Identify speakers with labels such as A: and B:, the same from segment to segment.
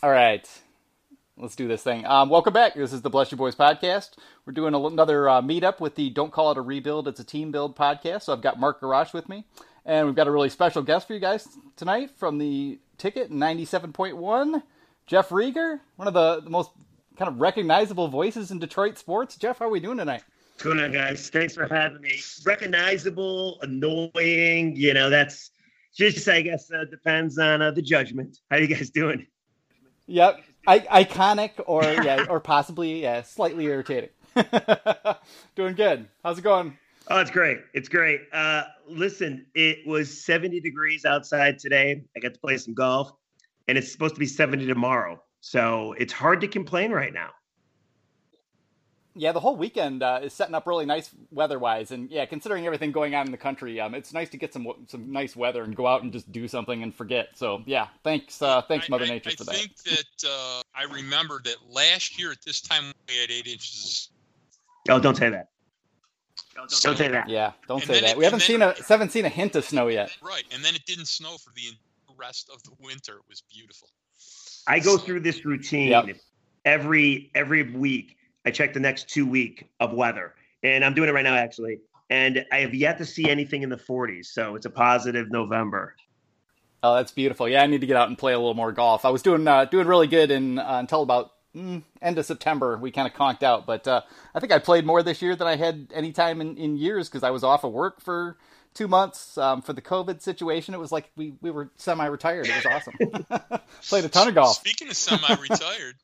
A: All right, let's do this thing. Welcome back. This is the Bless Your Boys podcast. We're doing another meetup with the Don't Call It a Rebuild, It's a Team Build podcast. So I've got Mark Garage with me, and we've got a really special guest for you guys tonight from the Ticket 97.1, Jeff Rieger, one of the most kind of recognizable voices in Detroit sports. Jeff, how are we doing tonight?
B: Good on, guys. Thanks for having me. Recognizable, annoying, that's just, I guess, depends on the judgment. How you guys doing?
A: Yep. Iconic or possibly slightly irritating. Doing good. How's it going?
B: Oh, it's great. It's great. Listen, it was 70 degrees outside today. I got to play some golf, and it's supposed to be 70 tomorrow. So it's hard to complain right now.
A: Yeah, the whole weekend is setting up really nice weather-wise, and yeah, considering everything going on in the country, it's nice to get some nice weather and go out and just do something and forget. So yeah, thanks Mother Nature for that.
C: I think that I remember that last year at this time we had 8 inches.
B: Oh, don't say that. Don't say that.
A: Yeah, don't say that. We haven't seen a hint of snow yet.
C: Right, and then it didn't snow for the rest of the winter. It was beautiful.
B: I go through this routine every week. I check the next 2 weeks of weather, and I'm doing it right now, actually. And I have yet to see anything in the 40s, so it's a positive November.
A: Oh, that's beautiful. Yeah, I need to get out and play a little more golf. I was doing really good until about end of September. We kind of conked out, but I think I played more this year than I had any time in years because I was off of work for 2 months for the COVID situation. It was like we were semi-retired. It was awesome. Played a ton of golf.
C: Speaking of semi-retired,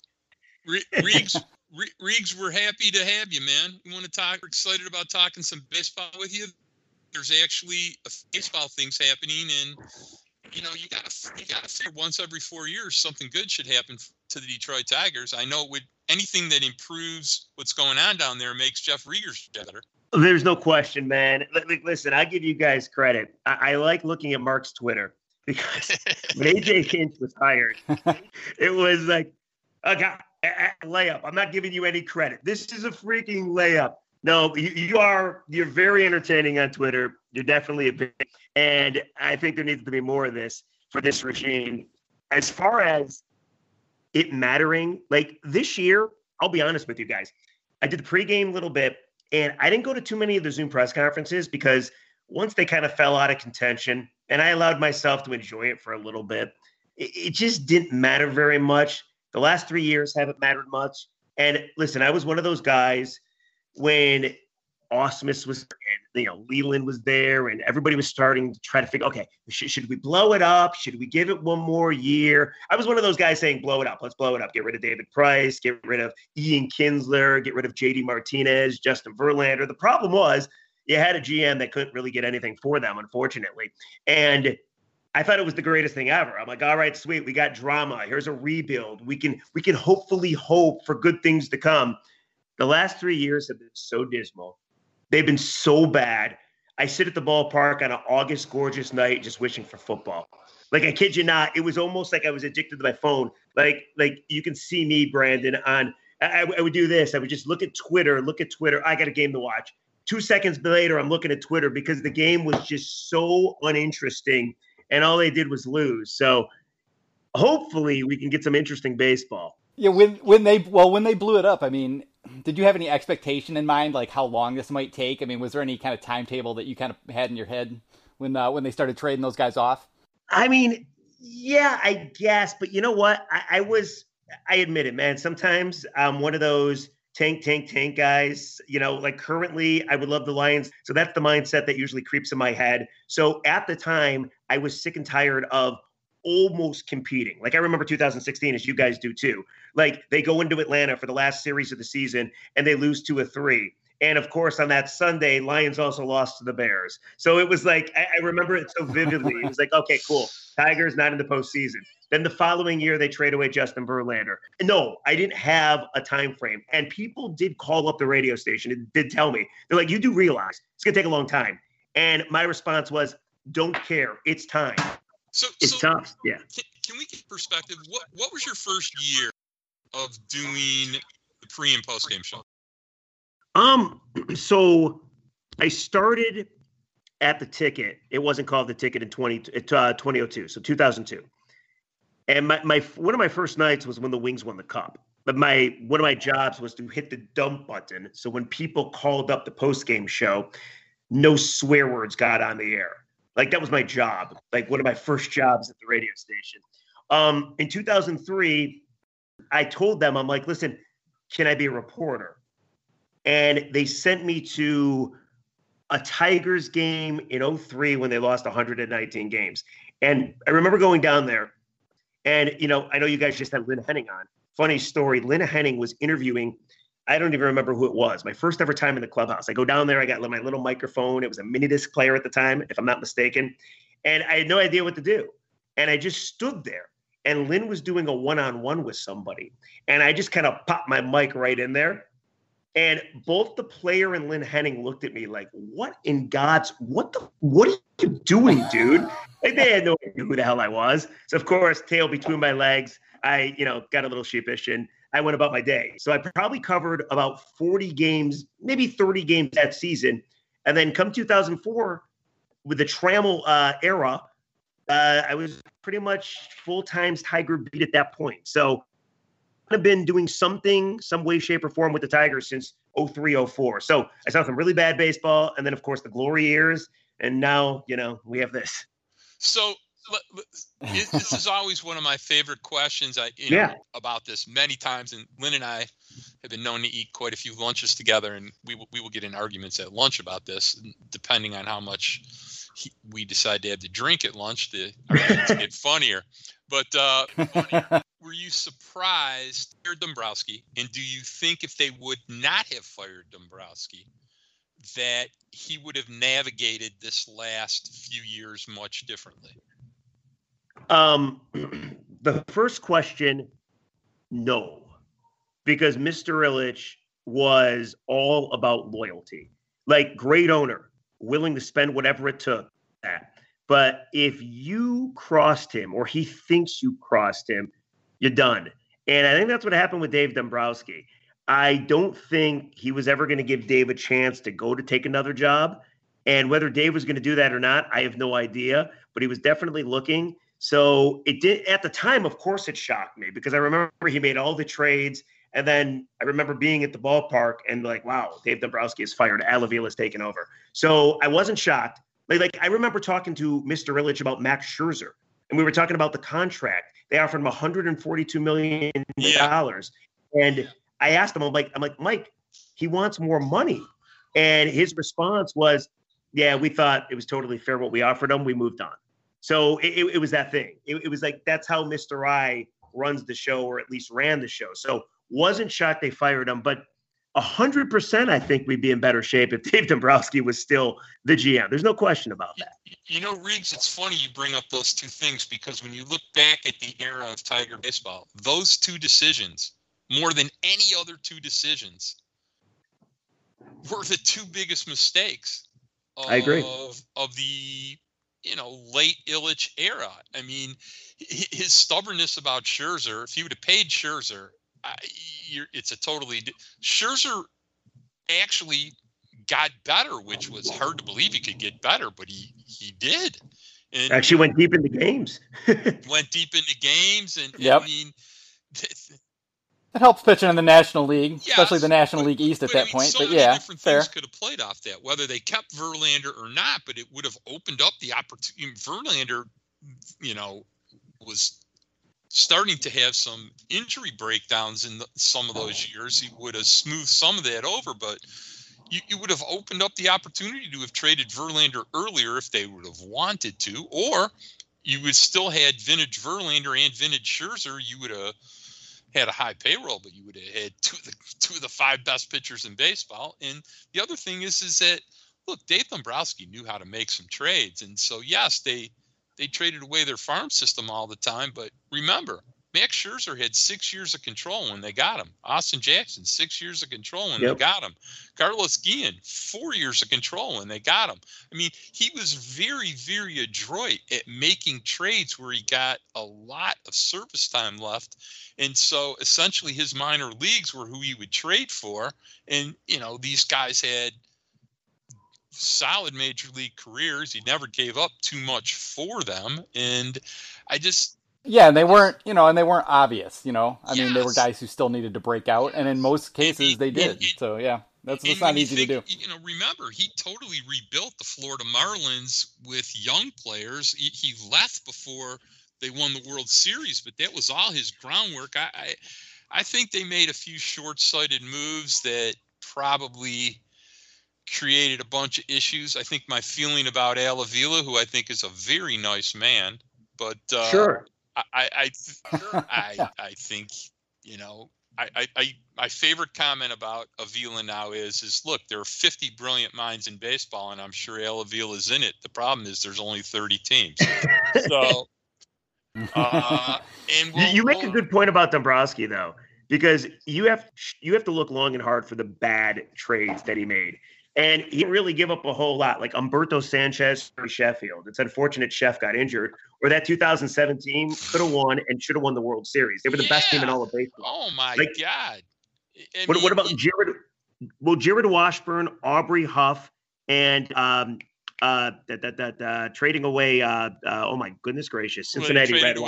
C: Reegs, we're happy to have you, man. We want to talk. We're excited about talking some baseball with you. There's actually a baseball things happening, and you gotta figure once every 4 years something good should happen to the Detroit Tigers. I know anything that improves what's going on down there makes Jeff Rieger better.
B: There's no question, man. Listen, I give you guys credit. I like looking at Mark's Twitter because when AJ Hinch was hired, it was like, layup. I'm not giving you any credit. This is a freaking layup. No, you're very entertaining on Twitter. You're definitely a big, and I think there needs to be more of this for this regime. As far as it mattering, like this year, I'll be honest with you guys. I did the pregame a little bit, and I didn't go to too many of the Zoom press conferences because once they kind of fell out of contention, and I allowed myself to enjoy it for a little bit, it just didn't matter very much. The last 3 years haven't mattered much. And listen, I was one of those guys when Ausmus was there and, Leland was there and everybody was starting to try to figure, okay, should we blow it up? Should we give it one more year? I was one of those guys saying, blow it up. Let's blow it up. Get rid of David Price, get rid of Ian Kinsler, get rid of JD Martinez, Justin Verlander. The problem was you had a GM that couldn't really get anything for them, unfortunately. And I thought it was the greatest thing ever. I'm like, all right, sweet. We got drama. Here's a rebuild. We can hopefully hope for good things to come. The last 3 years have been so dismal. They've been so bad. I sit at the ballpark on an August gorgeous night just wishing for football. Like, I kid you not, it was almost like I was addicted to my phone. Like you can see me, Brandon, I would do this. I would just look at Twitter. I got a game to watch. 2 seconds later, I'm looking at Twitter because the game was just so uninteresting. And all they did was lose. So hopefully we can get some interesting baseball.
A: Yeah, when they blew it up, I mean, did you have any expectation in mind, like how long this might take? I mean, was there any kind of timetable that you kind of had in your head when they started trading those guys off?
B: I mean, yeah, I guess. But you know what? I admit it, man. Sometimes I'm one of those tank guys, like currently I would love the Lions. So that's the mindset that usually creeps in my head. So at the time I was sick and tired of almost competing. Like I remember 2016, as you guys do too. Like they go into Atlanta for the last series of the season and they lose 2-3. And of course, on that Sunday, Lions also lost to the Bears. So it was like, I remember it so vividly. It was like, okay, cool. Tigers not in the postseason. Then the following year, they trade away Justin Verlander. No, I didn't have a time frame. And people did call up the radio station and did tell me. They're like, you do realize it's going to take a long time. And my response was, don't care. It's time. It's tough. Yeah.
C: Can we get perspective? What was your first year of doing the pre and post game show?
B: So I started at the Ticket. It wasn't called the Ticket in 2002, so 2002. And my one of my first nights was when the Wings won the Cup. But one of my jobs was to hit the dump button. So when people called up the post-game show, no swear words got on the air. Like that was my job. Like one of my first jobs at the radio station. In 2003, I told them, I'm like, listen, can I be a reporter? And they sent me to a Tigers game in 2003 when they lost 119 games. And I remember going down there. And, I know you guys just had Lynn Henning on. Funny story. Lynn Henning was interviewing, I don't even remember who it was. My first ever time in the clubhouse. I go down there. I got my little microphone. It was a mini disc player at the time, if I'm not mistaken. And I had no idea what to do. And I just stood there. And Lynn was doing a one-on-one with somebody. And I just kind of popped my mic right in there. And both the player and Lynn Henning looked at me like, what are you doing, dude? Like they had no idea who the hell I was. So of course, tail between my legs, I, got a little sheepish and I went about my day. So I probably covered about 40 games, maybe 30 games that season. And then come 2004 with the Trammell era, I was pretty much full-time Tiger beat at that point. So I've been doing something, some way, shape, or form with the Tigers since 2003, 04. So I saw some really bad baseball, and then, of course, the glory years, and now, we have this.
C: So this is always one of my favorite questions about this many times, and Lynn and I have been known to eat quite a few lunches together, and we will get in arguments at lunch about this, depending on how much we decide to have to drink at lunch. The arguments get funnier. But were you surprised fired Dombrowski? And do you think if they would not have fired Dombrowski, that he would have navigated this last few years much differently?
B: The first question, no. Because Mr. Ilitch was all about loyalty. Like, great owner, willing to spend whatever it took. But if you crossed him or he thinks you crossed him, you're done. And I think that's what happened with Dave Dombrowski. I don't think he was ever going to give Dave a chance to go to take another job. And whether Dave was going to do that or not, I have no idea. But he was definitely looking. So it did at the time, of course, it shocked me because I remember he made all the trades. And then I remember being at the ballpark and like, wow, Dave Dombrowski is fired. Al Avila is taken over. So I wasn't shocked. Like I remember talking to Mr. Ilitch about Max Scherzer, and we were talking about the contract. They offered him $142 million. And I asked him, I'm like, Mike, he wants more money. And his response was, yeah, we thought it was totally fair what we offered him. We moved on. So it was that thing. It was like, that's how Mr. I runs the show, or at least ran the show. So wasn't shocked they fired him, but 100%, I think we'd be in better shape if Dave Dombrowski was still the GM. There's no question about that.
C: Riggs, it's funny you bring up those two things because when you look back at the era of Tiger baseball, those two decisions, more than any other two decisions, were the two biggest mistakes
B: I agree.
C: of the late Ilitch era. I mean, his stubbornness about Scherzer, if he would have paid Scherzer, it's a totally Scherzer actually got better, which was hard to believe he could get better, but he did. And
B: actually went deep into games.
C: and
A: yep.
C: I mean,
A: it helps pitching in the National League, especially the National League East at that point.
C: So
A: but
C: many
A: yeah,
C: different
A: fair.
C: things could have played off that, whether they kept Verlander or not, but it would have opened up the opportunity. Verlander, was starting to have some injury breakdowns in some of those years. He would have smoothed some of that over, but you would have opened up the opportunity to have traded Verlander earlier if they would have wanted to, or you would still had vintage Verlander and vintage Scherzer. You would have had a high payroll, but you would have had two of the five best pitchers in baseball. And the other thing is that, look, Dave Dombrowski knew how to make some trades. And so, yes, they traded away their farm system all the time. But remember, Max Scherzer had 6 years of control when they got him. Austin Jackson, 6 years of control when they got him. Carlos Guillen, 4 years of control when they got him. I mean, he was very, very adroit at making trades where he got a lot of service time left. And so essentially his minor leagues were who he would trade for. And, these guys had solid major league careers. He never gave up too much for them. And
A: Yeah, and they weren't, and they weren't obvious, I mean, they were
C: Yes.
A: guys who still needed to break out, and in most cases they did. So, yeah, that's not easy to do.
C: Remember, he totally rebuilt the Florida Marlins with young players. He left before they won the World Series, but that was all his groundwork. I think they made a few short-sighted moves that probably created a bunch of issues. I think my feeling about Al Avila, who I think is a very nice man, but
B: Sure.
C: I think, my favorite comment about Avila now is look, there are 50 brilliant minds in baseball, and I'm sure Al Avila is in it. The problem is there's only 30 teams. So, and
B: You make a good point about Dombrowski, though, because you have to look long and hard for the bad trades that he made. And he didn't really give up a whole lot, like Humberto Sanchez for Sheffield. It's unfortunate Sheff got injured, or that 2017 could have won and should have won the World Series. They were the best team in all of baseball.
C: Oh, my God.
B: What about Jared Washburn, Aubrey Huff, and trading away, oh, my goodness gracious, Cincinnati Red.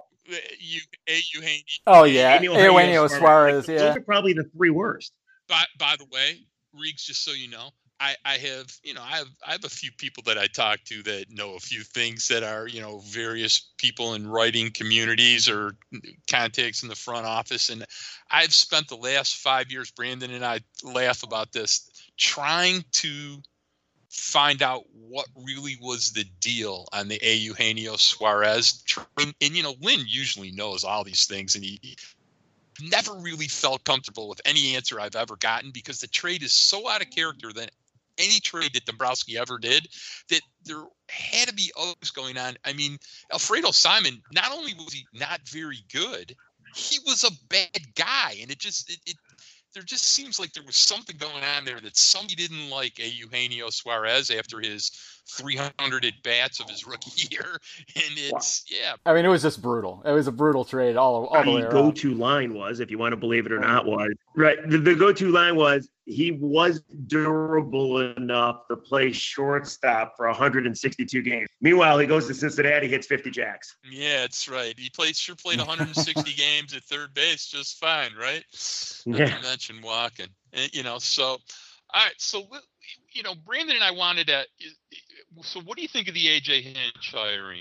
A: Oh, yeah. Eugenio Suarez, yeah.
B: Those are probably the three worst.
C: By the way, Reeks, just so you know, I have a few people that I talk to that know a few things that are, various people in writing communities or contacts in the front office. And I've spent the last 5 years, Brandon and I laugh about this, trying to find out what really was the deal on the Eugenio Suarez trade. And, Lynn usually knows all these things, and he never really felt comfortable with any answer I've ever gotten, because the trade is so out of character than any trade that Dombrowski ever did, that there had to be others going on. I mean, Alfredo Simon, not only was he not very good, he was a bad guy. And there just seems like there was something going on there that somebody didn't like Eugenio Suarez after his 300 at bats of his rookie year. And
A: I mean, it was just brutal. It was a brutal trade all the way around.
B: The go-to line was, if you want to believe it or not, was right. The go-to line was, he was durable enough to play shortstop for 162 games. Meanwhile, he goes to Cincinnati, hits 50 jacks.
C: Yeah, that's right. He played 160 games at third base just fine, right?
B: Yeah.
C: Not to mention walking. And, so, all right. So, Brandon and I wanted to. So, what do you think of the AJ Hinch hiring?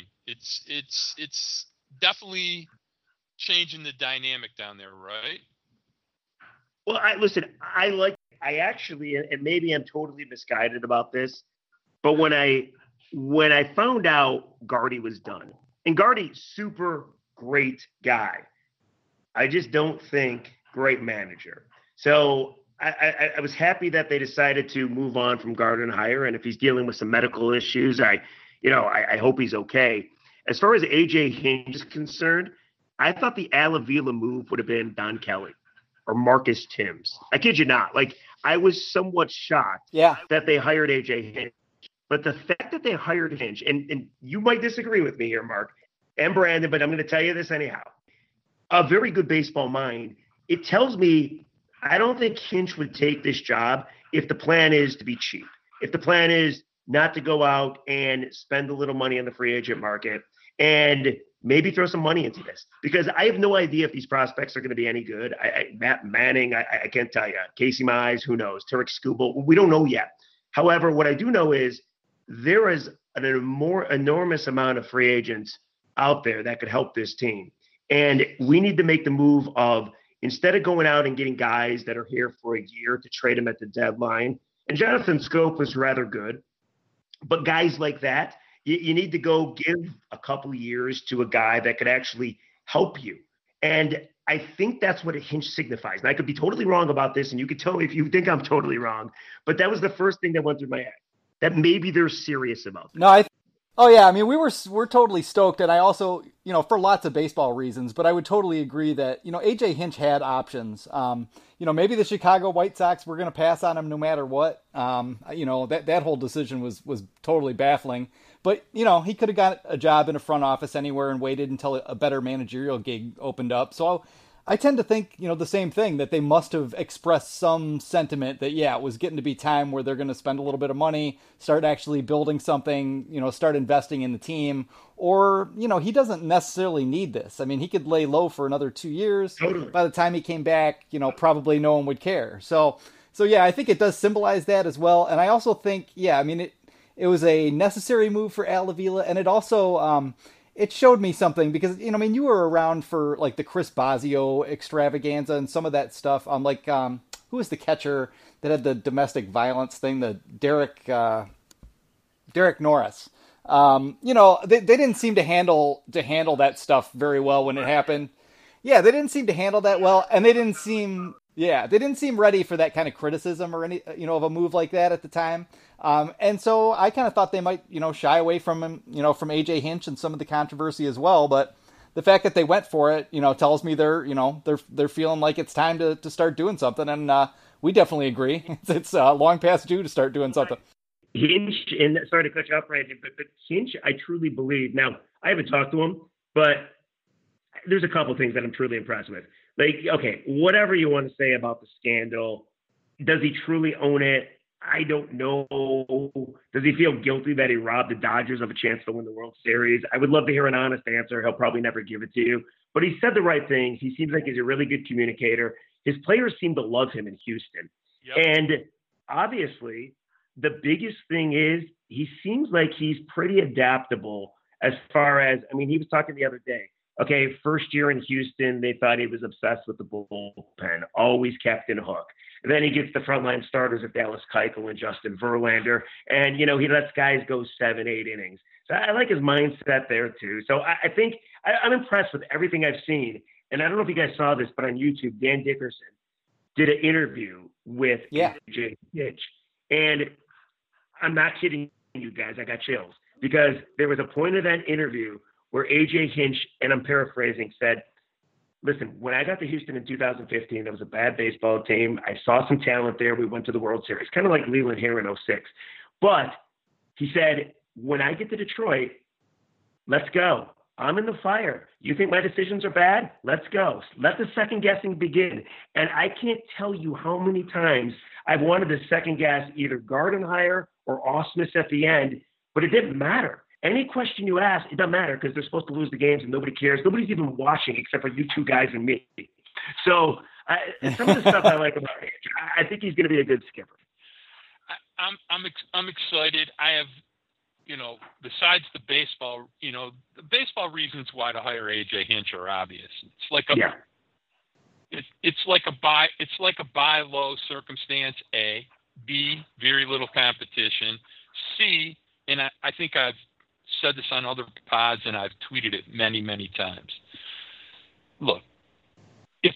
C: It's definitely changing the dynamic down there, right?
B: Well, I actually, and maybe I'm totally misguided about this, but when I found out Gardy was done, and Gardy, super great guy, I just don't think great manager. So I was happy that they decided to move on from Gardenhire, and if he's dealing with some medical issues, I hope he's okay. As far as AJ Hinch is concerned, I thought the Al Avila move would have been Don Kelly or Marcus Timms. I kid you not. Like, I was somewhat shocked that they hired AJ Hinch. But the fact that they hired Hinch, and you might disagree with me here, Mark and Brandon, but I'm going to tell you this anyhow. A very good baseball mind. It tells me I don't think Hinch would take this job if the plan is to be cheap. If the plan is not to go out and spend a little money on the free agent market and maybe throw some money into this, because I have no idea if these prospects are going to be any good. Matt Manning, I can't tell you. Casey Mize, who knows? Tarek Skubal, we don't know yet. However, what I do know is there is an more enormous amount of free agents out there that could help this team. And we need to make the move of, instead of going out and getting guys that are here for a year to trade them at the deadline, and Jonathan Scope was rather good, but guys like that, you need to go give a couple of years to a guy that could actually help you. And I think that's what a Hinch signifies. And I could be totally wrong about this, and you could tell me if you think I'm totally wrong, but that was the first thing that went through my head, that maybe they're serious about this.
A: No, oh yeah, I mean, we're totally stoked, and I also, for lots of baseball reasons, but I would totally agree that, AJ Hinch had options. Maybe the Chicago White Sox were going to pass on him no matter what. That whole decision was totally baffling. But, he could have got a job in a front office anywhere and waited until a better managerial gig opened up. So I tend to think, the same thing, that they must have expressed some sentiment that, yeah, it was getting to be time where they're going to spend a little bit of money, start actually building something, start investing in the team. Or, he doesn't necessarily need this. I mean, he could lay low for another 2 years.
B: Totally.
A: By the time he came back, probably no one would care. So yeah, I think it does symbolize that as well. And I also think, yeah, I mean, it was a necessary move for Al Avila, and it also it showed me something because, you were around for like the Chris Bosio extravaganza and some of that stuff. Who was the catcher that had the domestic violence thing? The Derek Norris. They didn't seem to handle that stuff very well when it happened. Yeah, they didn't seem to handle that well, and they didn't seem ready for that kind of criticism or any, of a move like that at the time. And so I kind of thought they might, shy away from him, from AJ Hinch and some of the controversy as well. But the fact that they went for it, tells me they're feeling like it's time to start doing something. And we definitely agree. It's long past due to start doing something.
B: Hinch, and sorry to cut you off, Brandon, but Hinch, I truly believe. Now, I haven't talked to him, but there's a couple things that I'm truly impressed with. Like, okay, whatever you want to say about the scandal, does he truly own it? I don't know. Does he feel guilty that he robbed the Dodgers of a chance to win the World Series? I would love to hear an honest answer. He'll probably never give it to you. But he said the right things. He seems like he's a really good communicator. His players seem to love him in Houston. Yep. And obviously, the biggest thing is he seems like he's pretty adaptable as far as, I mean, he was talking the other day. Okay, first year in Houston, they thought he was obsessed with the bullpen, always kept in hook. And then he gets the frontline starters of Dallas Keuchel and Justin Verlander, and, he lets guys go 7-8 innings. So I like his mindset there, too. So I think I'm impressed with everything I've seen. And I don't know if you guys saw this, but on YouTube, Dan Dickerson did an interview with AJ Hinch. And I'm not kidding you guys, I got chills. Because there was a point of that interview where AJ Hinch, and I'm paraphrasing, said, listen, when I got to Houston in 2015, there was a bad baseball team. I saw some talent there. We went to the World Series, kind of like Leland here in 06. But he said, when I get to Detroit, let's go. I'm in the fire. You think my decisions are bad? Let's go. Let the second guessing begin. And I can't tell you how many times I've wanted to second guess either Gardenhire or Ausmus at the end, but it didn't matter. Any question you ask, it doesn't matter because they're supposed to lose the games and nobody cares. Nobody's even watching except for you two guys and me. So some of the stuff I like about Hinch, I think he's going to be a good skipper.
C: I'm excited. I have, besides the baseball, the baseball reasons why to hire AJ Hinch are obvious. It's like a buy low circumstance. A, B, very little competition. C, and I think I've said this on other pods and I've tweeted it many, many times. Look, if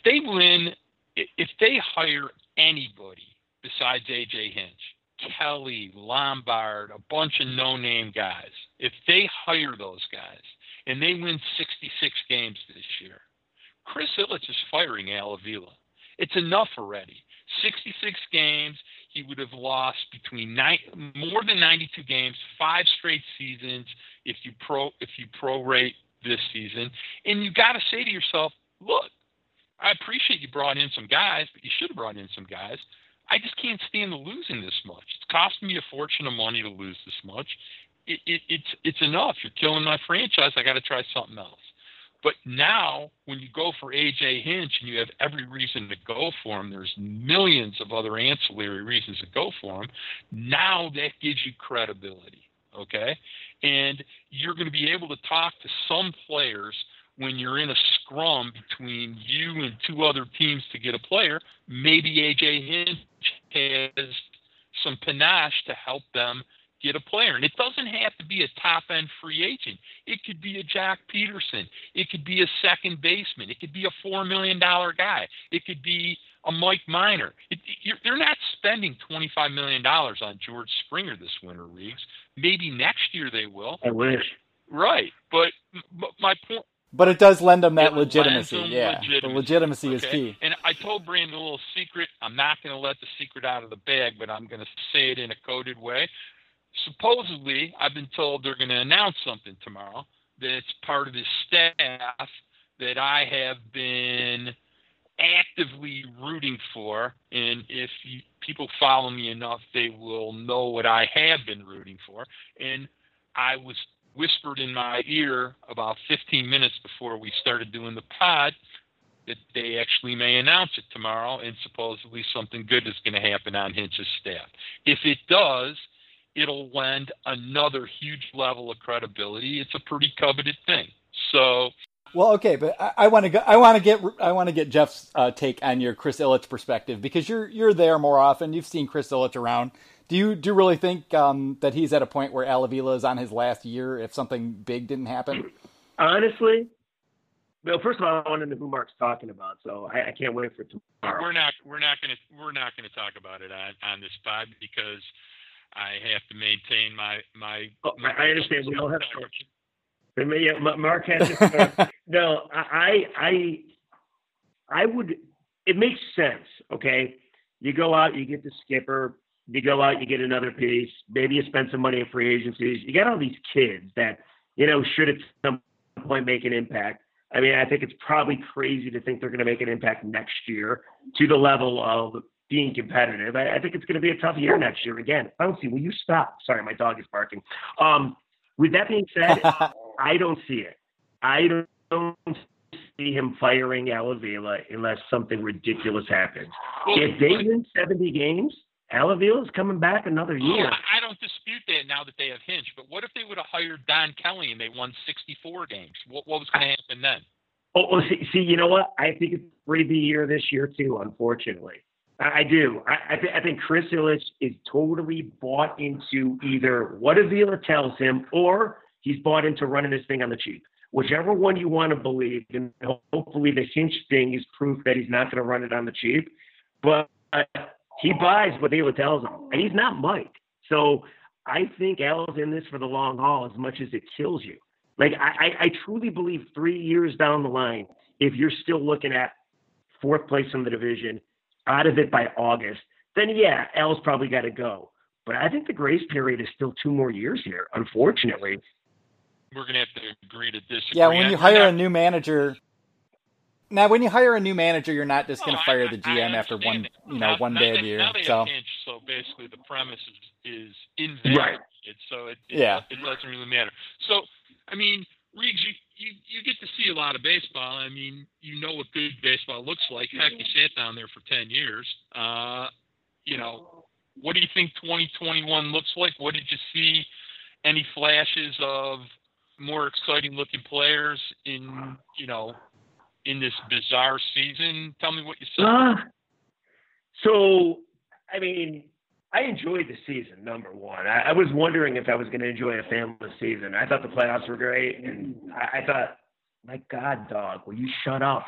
C: they hire anybody besides AJ Hinch, Kelly, Lombard, a bunch of no-name guys, if they hire those guys and they win 66 games this year, Chris Ilitch is firing Al Avila. It's enough already. 66 games, he would have lost more than 92 games, 5 straight seasons if you prorate this season. And you got to say to yourself, look, I appreciate you brought in some guys, but you should have brought in some guys. I just can't stand the losing this much. It's costing me a fortune of money to lose this much. It's enough. You're killing my franchise. I got to try something else. But now, when you go for AJ Hinch and you have every reason to go for him, there's millions of other ancillary reasons to go for him. Now that gives you credibility, okay? And you're going to be able to talk to some players when you're in a scrum between you and 2 other teams to get a player. Maybe AJ Hinch has some panache to help them get a player. And it doesn't have to be a top-end free agent. It could be a Jack Peterson. It could be a second baseman. It could be a $4 million guy. It could be a Mike Minor. They're not spending $25 million on George Springer this winter, Reeves. Maybe next year they will.
B: I wish.
C: Right. But my point...
A: But it does lend them that legitimacy. The legitimacy is key.
C: And I told Brandon a little secret. I'm not going to let the secret out of the bag, but I'm going to say it in a coded way. Supposedly, I've been told they're going to announce something tomorrow that's part of his staff that I have been actively rooting for, and if people follow me enough, they will know what I have been rooting for. And I was whispered in my ear about 15 minutes before we started doing the pod that they actually may announce it tomorrow, and supposedly something good is going to happen on Hinch's staff. If it does, it'll lend another huge level of credibility. It's a pretty coveted thing. So,
A: well, okay, but I want to get Jeff's take on your Chris Ilitch perspective, because you're there more often. You've seen Chris Ilitch around. Do you really think that he's at a point where Al Avila is on his last year if something big didn't happen?
B: Honestly, well, first of all, I want to know who Mark's talking about, so I can't wait for tomorrow.
C: We're not gonna talk about it on this pod because I have to maintain my.
B: I understand. We don't have to. Mark has to. No, I would. It makes sense. Okay, you go out, you get the skipper. You go out, you get another piece. Maybe you spend some money in free agencies. You got all these kids that should at some point make an impact. I mean, I think it's probably crazy to think they're going to make an impact next year to the level of being competitive. I think it's going to be a tough year next year. Again, Bouncy, will you stop? Sorry, my dog is barking. With that being said, I don't see it. I don't see him firing Al Avila unless something ridiculous happens. If they win 70 games, Al Avila's coming back another year.
C: I don't dispute that now that they have Hinch, but what if they would have hired Don Kelly and they won 64 games? What was going to happen then?
B: See, you know what? I think it's the year this year too, unfortunately. I do. I think Chris Ilitch is totally bought into either what Avila tells him or he's bought into running this thing on the cheap. Whichever one you want to believe, and hopefully the Hinch thing is proof that he's not going to run it on the cheap. But he buys what Avila tells him, and he's not Mike. So I think Al's in this for the long haul as much as it kills you. Like, I truly believe 3 years down the line, if you're still looking at fourth place in the division, out of it by August, then yeah, Al's probably got to go. But I think the grace period is still 2 more years here, unfortunately.
C: We're going to have to agree to disagree.
A: Yeah, when you hire a new manager... Now, when you hire a new manager, you're not just going to fire the GM after one bad year.
C: Now they have Hinch, so basically the premise is invalid.
B: Right.
C: So it doesn't really matter. So, I mean, Riggs, you get to see a lot of baseball. I mean, you know what good baseball looks like. Heck, you sat down there for 10 years. What do you think 2021 looks like? What did you see? Any flashes of more exciting looking players in this bizarre season? Tell me what you saw.
B: So, I mean, I enjoyed the season, number one. I was wondering if I was going to enjoy a family season. I thought the playoffs were great, and I thought, my God, dog, will you shut up?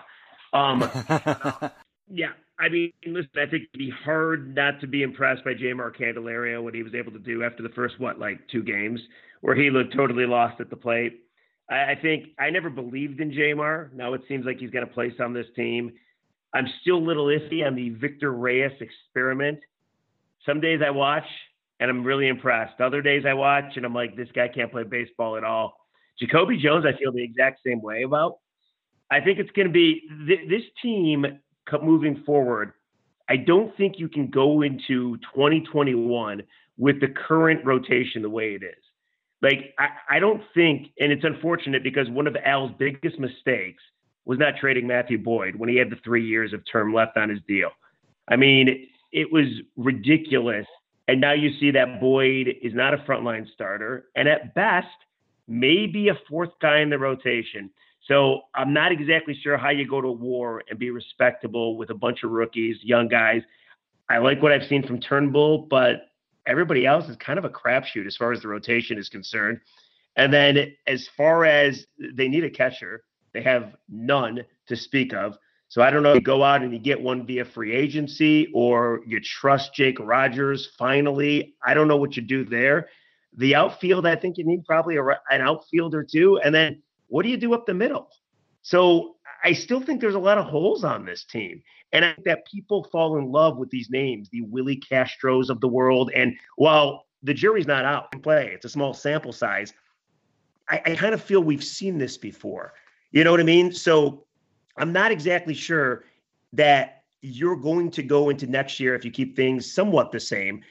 B: Yeah, I mean, listen, I think it'd be hard not to be impressed by Jeimer Candelario, what he was able to do after the first, 2 games, where he looked totally lost at the plate. I think I never believed in Jeimer. Now it seems like he's got a place on this team. I'm still a little iffy on the Victor Reyes experiment. Some days I watch and I'm really impressed. Other days I watch and I'm like, this guy can't play baseball at all. Jacoby Jones, I feel the exact same way about. I think it's going to be this team moving forward. I don't think you can go into 2021 with the current rotation the way it is. Like, I don't think, and it's unfortunate because one of Al's biggest mistakes was not trading Matthew Boyd when he had the 3 years of term left on his deal. I mean, it was ridiculous. And now you see that Boyd is not a frontline starter, and at best, maybe a fourth guy in the rotation. So I'm not exactly sure how you go to war and be respectable with a bunch of rookies, young guys. I like what I've seen from Turnbull, but everybody else is kind of a crapshoot as far as the rotation is concerned. And then as far as they need a catcher, they have none to speak of. So I don't know if you go out and you get one via free agency or you trust Jake Rogers finally. I don't know what you do there. The outfield, I think you need probably an outfielder too. And then what do you do up the middle? So I still think there's a lot of holes on this team. And I think that people fall in love with these names, the Willie Castros of the world. And while the jury's not out in play, it's a small sample size, I kind of feel we've seen this before. You know what I mean? So I'm not exactly sure that you're going to go into next year if you keep things somewhat the same.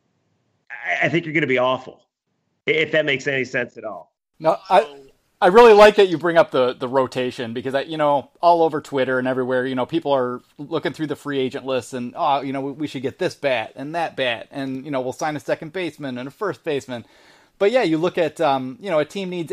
B: I think you're going to be awful, if that makes any sense at all.
A: No, I really like that you bring up the rotation because all over Twitter and everywhere, people are looking through the free agent lists and we should get this bat and that bat and we'll sign a second baseman and a first baseman. But yeah, you look at a team needs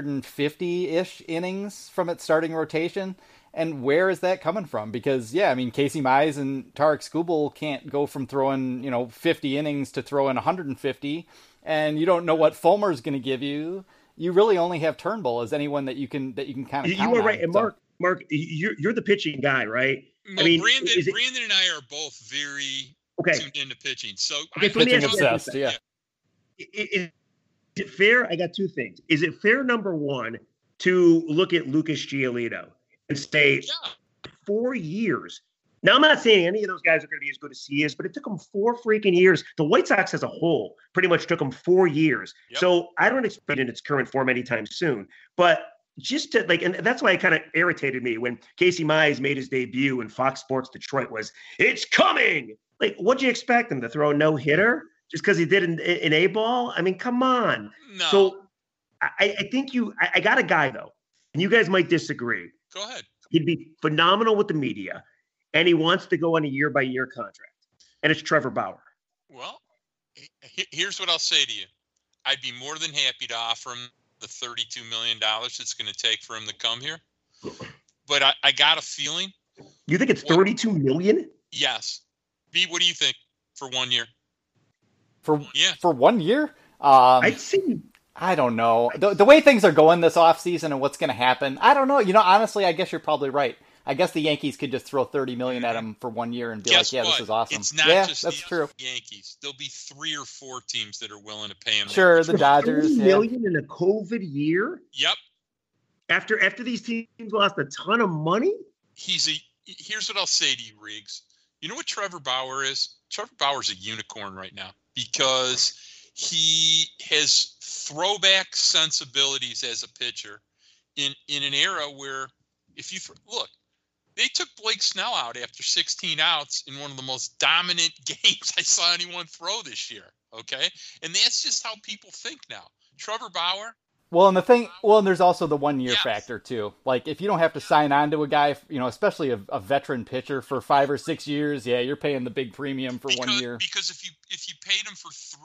A: 850-ish innings from its starting rotation, and where is that coming from? Because Casey Mize and Tarik Skubal can't go from throwing 50 innings to throwing 150, and you don't know what Fulmer's going to give you. You really only have Turnbull as anyone that you can kind of count on.
B: You are right, and Mark, you're the pitching guy, right?
C: Well, Brandon and I are both very tuned into pitching, so
A: pitching obsessed. Yeah.
B: Is it fair? I got two things. Is it fair, number one, to look at Lucas Giolito and say 4 years? Now, I'm not saying any of those guys are going to be as good as he is, but it took them 4 freaking years. The White Sox as a whole pretty much took them 4 years. Yep. So I don't expect it in its current form anytime soon. But just to and that's why it kind of irritated me when Casey Mize made his debut in Fox Sports Detroit was, it's coming. What'd you expect him to throw a no-hitter just because he did an A-ball? I mean, come on.
C: No.
B: So I think I got a guy, though, and you guys might disagree.
C: Go ahead.
B: He'd be phenomenal with the media. And he wants to go on a year-by-year contract. And it's Trevor Bauer.
C: Well, here's what I'll say to you. I'd be more than happy to offer him the $32 million it's going to take for him to come here. But I got a feeling.
B: You think it's $32 million?
C: Yes. B, what do you think for 1 year?
A: For 1 year?
B: I'd see.
A: I don't know. The way things are going this offseason and what's going to happen, I don't know. Honestly, I guess you're probably right. I guess the Yankees could just throw $30 million at him for 1 year and be
C: Guess
A: like,
C: what?
A: This is awesome.
C: It's not just
A: that's true.
C: Yankees. There'll be 3 or 4 teams that are willing to pay him.
A: Sure, the Dodgers.
B: $30 million in a COVID year?
C: Yep.
B: After these teams lost a ton of money?
C: Here's what I'll say to you, Riggs. You know what Trevor Bauer is? Trevor Bauer's a unicorn right now because he has throwback sensibilities as a pitcher in an era where if you look, they took Blake Snell out after 16 outs in one of the most dominant games I saw anyone throw this year. Okay. And that's just how people think now. Trevor Bauer.
A: And there's also the 1 year factor too. If you don't have to sign on to a guy, especially a veteran pitcher for 5 or 6 years, you're paying the big premium for 1 year.
C: Because if you paid him for 3,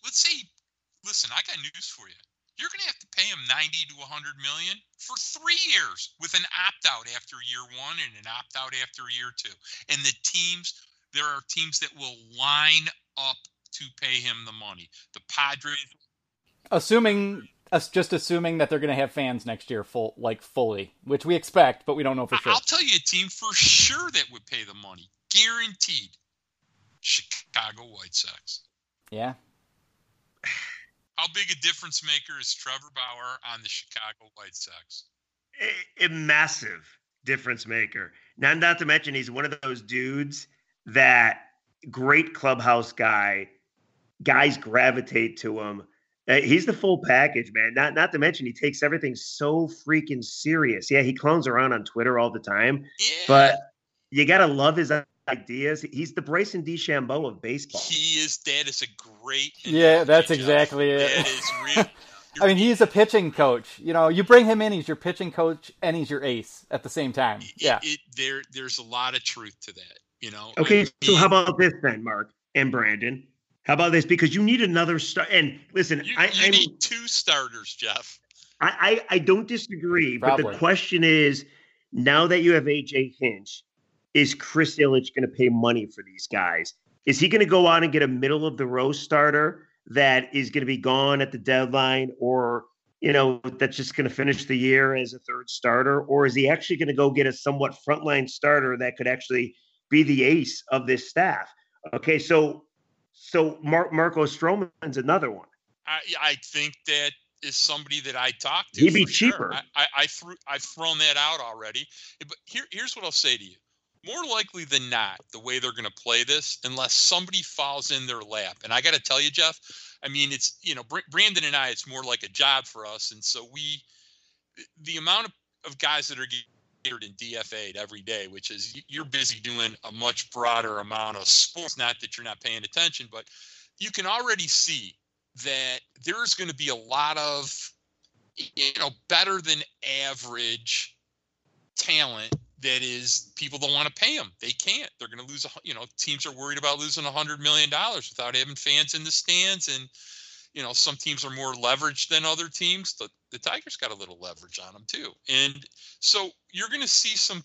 C: listen, I got news for you. You're going to have to pay him 90 to 100 million for 3 years with an opt-out after year 1 and an opt-out after year 2. And there are teams that will line up to pay him the money. The Padres.
A: Assuming that they're going to have fans next year fully, which we expect, but we don't know for sure.
C: I'll tell you a team for sure that would pay the money. Guaranteed. Chicago White Sox.
A: Yeah.
C: How big a difference maker is Trevor Bauer on the Chicago White Sox?
B: A massive difference maker. Not to mention he's one of those dudes that great clubhouse guys gravitate to him. He's the full package, man. Not to mention he takes everything so freaking serious. Yeah, he clowns around on Twitter all the time, but you got to love his ideas. He's the Bryson DeChambeau of baseball.
C: That is a great.
A: Yeah, that's exactly it.
C: That is real.
A: I mean, he's a pitching coach. You bring him in, he's your pitching coach and he's your ace at the same time. Yeah.
C: There's a lot of truth to that,
B: Okay, so how about this then, Mark and Brandon? How about this? Because you need another star. And listen,
C: you need 2 starters, Jeff.
B: I don't disagree,
A: Probably.
B: But the question is, now that you have AJ Hinch, is Chris Ilitch going to pay money for these guys? Is he going to go out and get a middle of the row starter that is going to be gone at the deadline, or that's just going to finish the year as a third starter, or is he actually going to go get a somewhat frontline starter that could actually be the ace of this staff? Okay, so Marco Stroman's another one.
C: I think that is somebody that I talked to.
B: He'd be cheaper.
C: Sure. I've thrown that out already. But here's what I'll say to you. More likely than not, the way they're going to play this, unless somebody falls in their lap. And I got to tell you, Jeff, I mean, it's, Brandon and I, it's more like a job for us. And so the amount of guys that are cleared and DFA'd every day, which is you're busy doing a much broader amount of sports. Not that you're not paying attention, but you can already see that there's going to be a lot of, better than average talent that is people don't want to pay them. They can't. They're going to lose. Teams are worried about losing $100 million without having fans in the stands. And, some teams are more leveraged than other teams. The Tigers got a little leverage on them too. And so you're going to see some,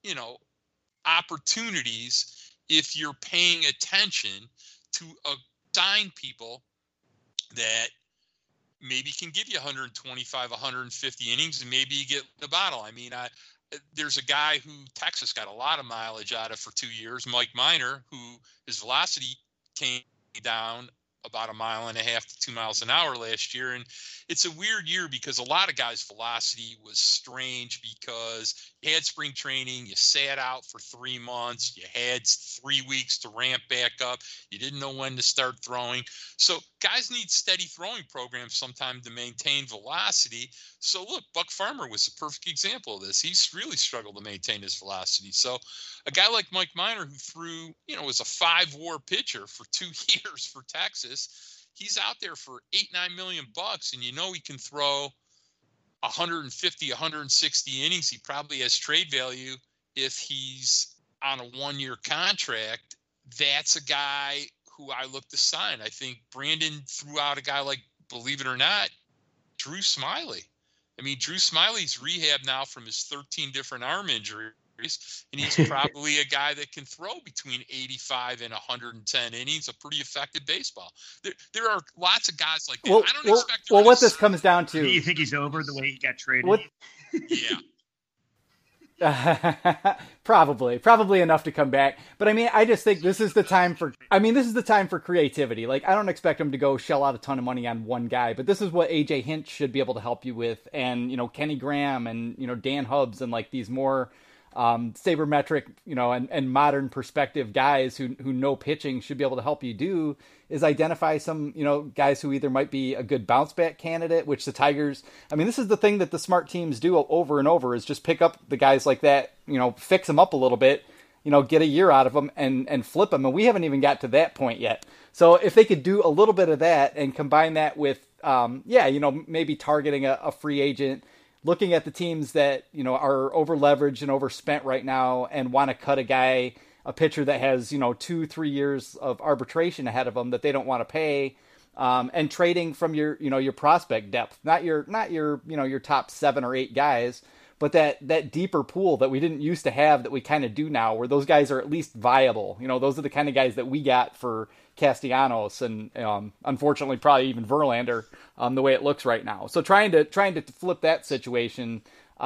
C: opportunities if you're paying attention to assign people that maybe can give you 125, 150 innings, and maybe you get the bottle. I mean, there's a guy who Texas got a lot of mileage out of for 2 years, Mike Minor, who his velocity came down about 1.5 miles to 2 miles an hour last year. And it's a weird year because a lot of guys' velocity was strange because you had spring training, you sat out for 3 months, you had 3 weeks to ramp back up, you didn't know when to start throwing. So guys need steady throwing programs sometimes to maintain velocity. So look, Buck Farmer was a perfect example of this. He's really struggled to maintain his velocity. So a guy like Mike Minor, who threw, was a 5-WAR pitcher for 2 years for Texas, he's out there for $8-9 million, and he can throw 150, 160 innings. He probably has trade value if he's on a 1-year contract. That's a guy who I look to sign. I think Brandon threw out a guy like, believe it or not, Drew Smyly. I mean, Drew Smyly's rehab now from his 13 different arm injuries, and he's probably a guy that can throw between 85 and 110 innings, a pretty effective baseball. There are lots of guys like that. I don't expect.
A: Well, what this comes down to.
B: Do you think he's over the way he got traded?
C: Yeah.
A: Probably enough to come back. But I mean, I just think this is the time for creativity. Like, I don't expect him to go shell out a ton of money on one guy, but this is what AJ Hinch should be able to help you with. And, Kenny Graham and, Dan Hubbs and like these more, sabermetric, and modern perspective guys who know pitching should be able to help you do is identify some, guys who either might be a good bounce back candidate, which the Tigers, I mean, this is the thing that the smart teams do over and over is just pick up the guys like that, fix them up a little bit, get a year out of them and flip them. And we haven't even got to that point yet. So if they could do a little bit of that and combine that with, maybe targeting a free agent, looking at the teams that, are over leveraged and overspent right now and want to cut a pitcher that has, 2-3 years of arbitration ahead of them that they don't want to pay, and trading from your prospect depth, not your top 7 or 8 guys, but that deeper pool that we didn't used to have that we kind of do now, where those guys are at least viable. Those are the kind of guys that we got for Castellanos and unfortunately probably even Verlander, the way it looks right now. So trying to flip that situation,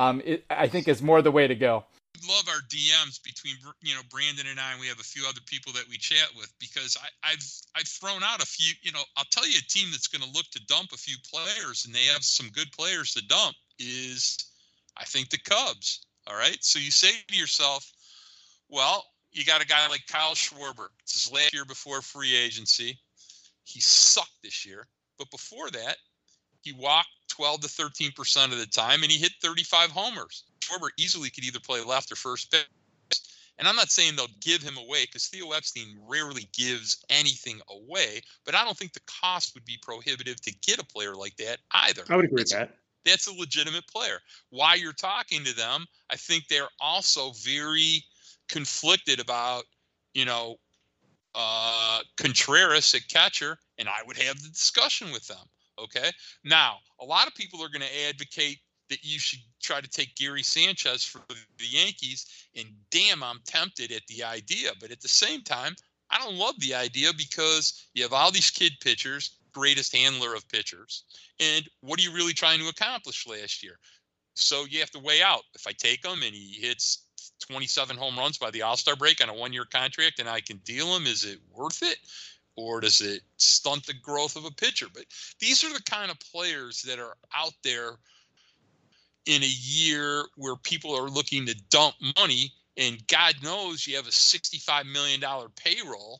A: I think is more the way to go.
C: Love our DMs between Brandon and I, and we have a few other people that we chat with because I've thrown out a few. I'll tell you a team that's going to look to dump a few players, and they have some good players to dump. Is I think the Cubs. All right, so you say to yourself, well, you got a guy like Kyle Schwarber. It's his last year before free agency. He sucked this year, but before that, he walked 12 to 13% of the time, and he hit 35 homers. Schwarber easily could either play left or first base. And I'm not saying they'll give him away because Theo Epstein rarely gives anything away, but I don't think the cost would be prohibitive to get a player like that either.
B: I would agree with that.
C: That's a legitimate player. While you're talking to them, I think they're also very conflicted about, Contreras at catcher, and I would have the discussion with them. Okay. Now, a lot of people are going to advocate that you should try to take Gary Sanchez for the Yankees, and damn, I'm tempted at the idea. But at the same time, I don't love the idea because you have all these kid pitchers, greatest handler of pitchers, and what are you really trying to accomplish last year? So you have to weigh out. If I take him and he hits 27 home runs by the All-Star break on a 1-year contract and I can deal him, is it worth it? Or does it stunt the growth of a pitcher? But these are the kind of players that are out there in a year where people are looking to dump money, and God knows you have a $65 million payroll,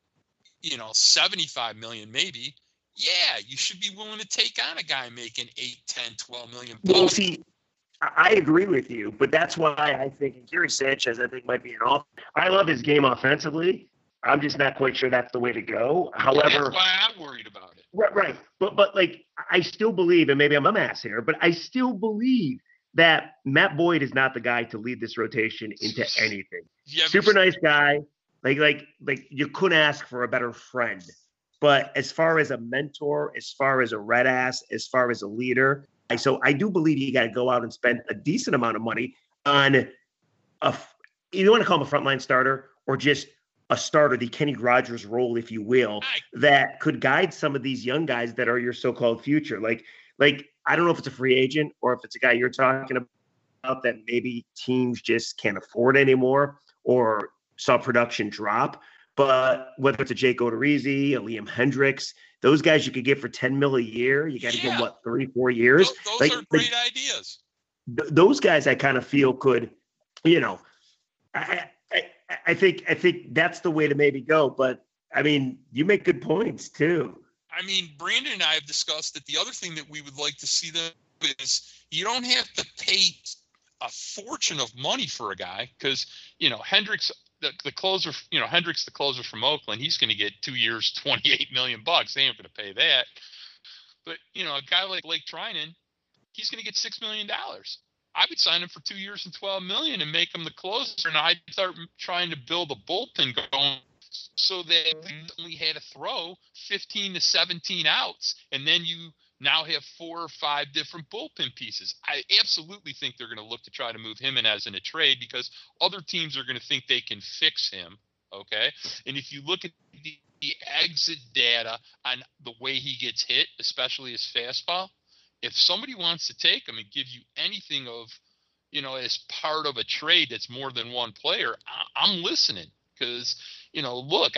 C: $75 million maybe. Yeah, you should be willing to take on a guy making $8, $10, $12 million.
B: Well, see, I agree with you, but that's why I think Gary Sanchez, I think, might be an off. I love his game offensively. I'm just not quite sure that's the way to go. However,
C: that's why I'm worried about it.
B: right. But like, I still believe, and maybe I'm a ass here, but I still believe that Matt Boyd is not the guy to lead this rotation into anything. Super nice guy. Like you couldn't ask for a better friend. But as far as a mentor, as far as a red ass, as far as a leader, so I do believe you got to go out and spend a decent amount of money on you want to call him a frontline starter or just a starter, the Kenny Rogers role, if you will, that could guide some of these young guys that are your so-called future. Like I don't know if it's a free agent or if it's a guy you're talking about that maybe teams just can't afford anymore or saw production drop. But whether it's a Jake Odorizzi, a Liam Hendricks, those guys you could get for $10 million a year. You got to give them, 3-4 years?
C: Those are great ideas.
B: Those guys I kind of feel could, I think that's the way to maybe go. But, I mean, you make good points, too.
C: I mean, Brandon and I have discussed that the other thing that we would like to see them is you don't have to pay a fortune of money for a guy because, Hendricks – the closer, Hendricks, the closer from Oakland, he's going to get 2 years, $28 million. They ain't going to pay that. But, a guy like Blake Treinen, he's going to get $6 million. I would sign him for 2 years and $12 million and make him the closer. And I'd start trying to build a bullpen going so that we only had to throw 15 to 17 outs. And then you now have 4 or 5 different bullpen pieces. I absolutely think they're going to look to try to move him in as in a trade because other teams are going to think they can fix him, okay? And if you look at the exit data on the way he gets hit, especially his fastball, if somebody wants to take him and give you anything of, as part of a trade that's more than one player, I'm listening because, look,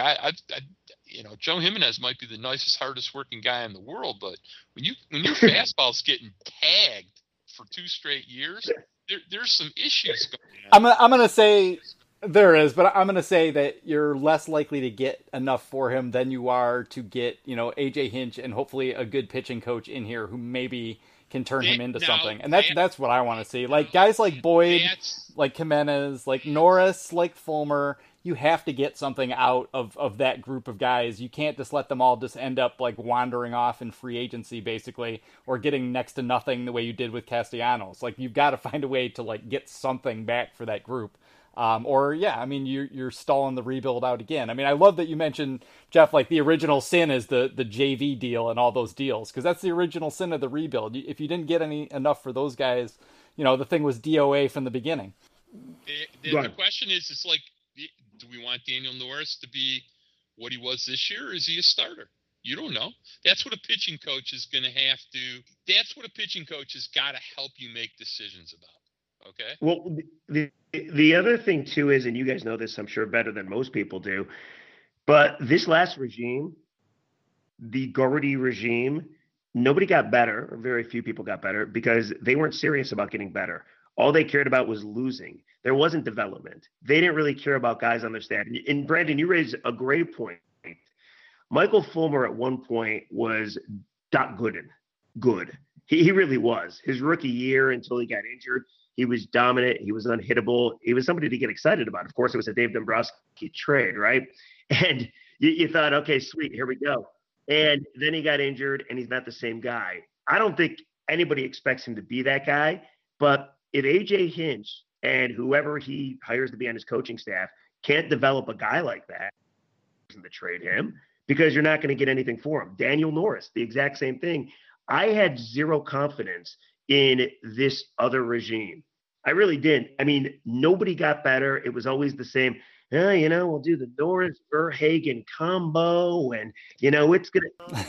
C: Joe Jimenez might be the nicest, hardest working guy in the world, but when your fastball's getting tagged for 2 straight years, there's some issues going on.
A: I'm gonna say there is, but I'm gonna say that you're less likely to get enough for him than you are to get AJ Hinch and hopefully a good pitching coach in here who maybe can turn him into something. And that's what I want to see. Like guys like Boyd, like Jimenez, like Norris, like Fulmer. You have to get something out of that group of guys. You can't just let them all just end up like wandering off in free agency basically, or getting next to nothing the way you did with Castellanos. Like you've got to find a way to like get something back for that group. You're stalling the rebuild out again. I mean, I love that you mentioned, Jeff, like the original sin is the JV deal and all those deals, because that's the original sin of the rebuild. If you didn't get enough for those guys, the thing was DOA from the beginning.
C: The question is, it's like, do we want Daniel Norris to be what he was this year, or is he a starter? You don't know. That's what a pitching coach is going to have to. That's what a pitching coach has got to help you make decisions about. Okay.
B: Well, the other thing too is, and you guys know this, I'm sure better than most people do, but this last regime, the Gordy regime, nobody got better, or very few people got better, because they weren't serious about getting better. All they cared about was losing. There wasn't development. They didn't really care about guys on their staff. And Brandon, you raised a great point. Michael Fulmer at one point was Doc Gooden. Good. He really was. His rookie year until he got injured, he was dominant. He was unhittable. He was somebody to get excited about. Of course, it was a Dave Dombrowski trade, right? And you thought, okay, sweet, here we go. And then he got injured, and he's not the same guy. I don't think anybody expects him to be that guy, but if AJ Hinch and whoever he hires to be on his coaching staff can't develop a guy like that, to trade him, because you're not going to get anything for him. Daniel Norris, the exact same thing. I had zero confidence in this other regime. I really didn't. I mean, nobody got better. It was always the same. We'll do the Norris Verhagen combo, and it's gonna.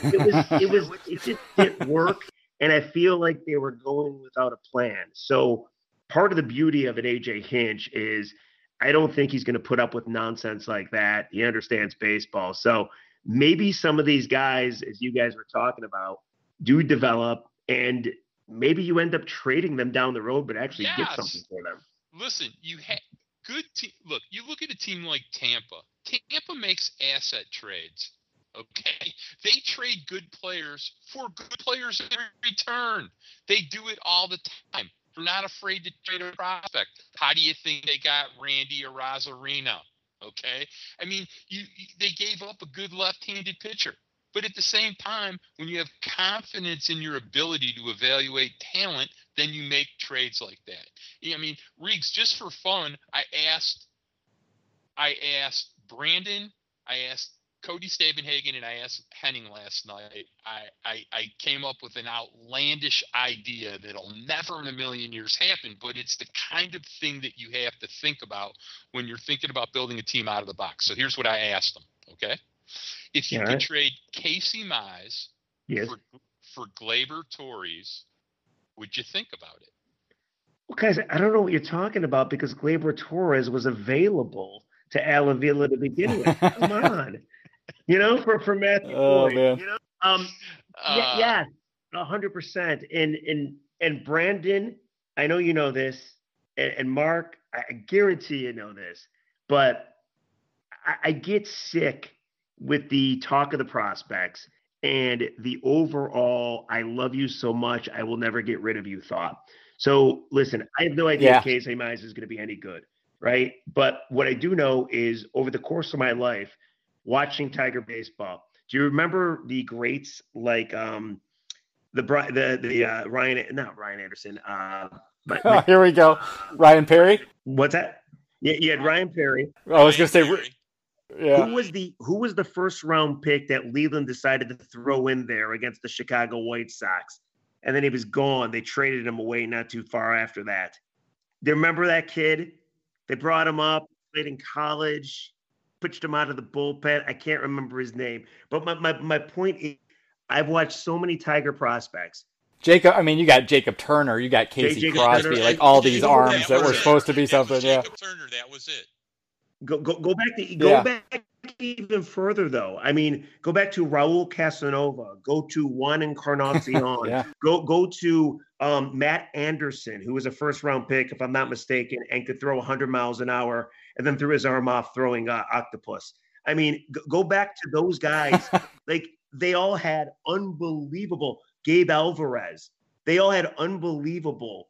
B: It just didn't work. And I feel like they were going without a plan. So part of the beauty of an AJ Hinch is I don't think he's going to put up with nonsense like that. He understands baseball. So maybe some of these guys, as you guys were talking about, do develop, and maybe you end up trading them down the road, but actually get something for them.
C: Listen, you have good team. Look, you look at a team like Tampa. Tampa makes asset trades. Okay, they trade good players for good players in return. They do it all the time.
D: They're not afraid to trade a prospect. How do you think they got Randy Arozarena? Okay, I mean, they gave up a good left-handed pitcher, but at the same time, when you have confidence in your ability to evaluate talent, then you make trades like that. I mean, Riggs, just for fun, I asked Brandon, I asked Cody Stabenhagen, and I asked Henning last night. I came up with an outlandish idea that'll never in a million years happen, but it's the kind of thing that you have to think about when you're thinking about building a team out of the box. So here's what I asked them, okay? If you could trade Casey Mize for Gleyber Torres, would you think about it?
B: Well, guys, I don't know what you're talking about because Gleyber Torres was available to Al Avila to begin with. Come on. For Matthew Boyd.
A: Man.
B: Yeah, 100%. And Brandon, I know you know this, and Mark, I guarantee you know this, but I get sick with the talk of the prospects and the overall "I love you so much, I will never get rid of you" thought. So listen, I have no idea if Casey Mize is going to be any good, right? But what I do know is over the course of my life, watching Tiger baseball, do you remember the greats like Ryan, not Ryan Anderson?
A: Here we go, Ryan Perry.
B: What's that? Yeah, you had Ryan Perry.
A: I was going to say, yeah.
B: Who was the first round pick that Leland decided to throw in there against the Chicago White Sox? And then he was gone. They traded him away not too far after that. Do you remember that kid? They brought him up, played in college, pitched him out of the bullpen. I can't remember his name. But my point is, I've watched so many Tiger prospects.
A: Jacob, I mean, you got Jacob Turner, you got Casey Crosby,
B: Turner,
A: like all these arms that were supposed to be something.
C: Jacob Turner, that was it.
B: Go back even further though. I mean, go back to Raul Casanova. Go to Juan Encarnacion. Go to Matt Anderson, who was a first-round pick, if I'm not mistaken, and could throw 100 miles an hour, and then threw his arm off throwing octopus. I mean, go back to those guys. Like they all had unbelievable. Gabe Alvarez. They all had unbelievable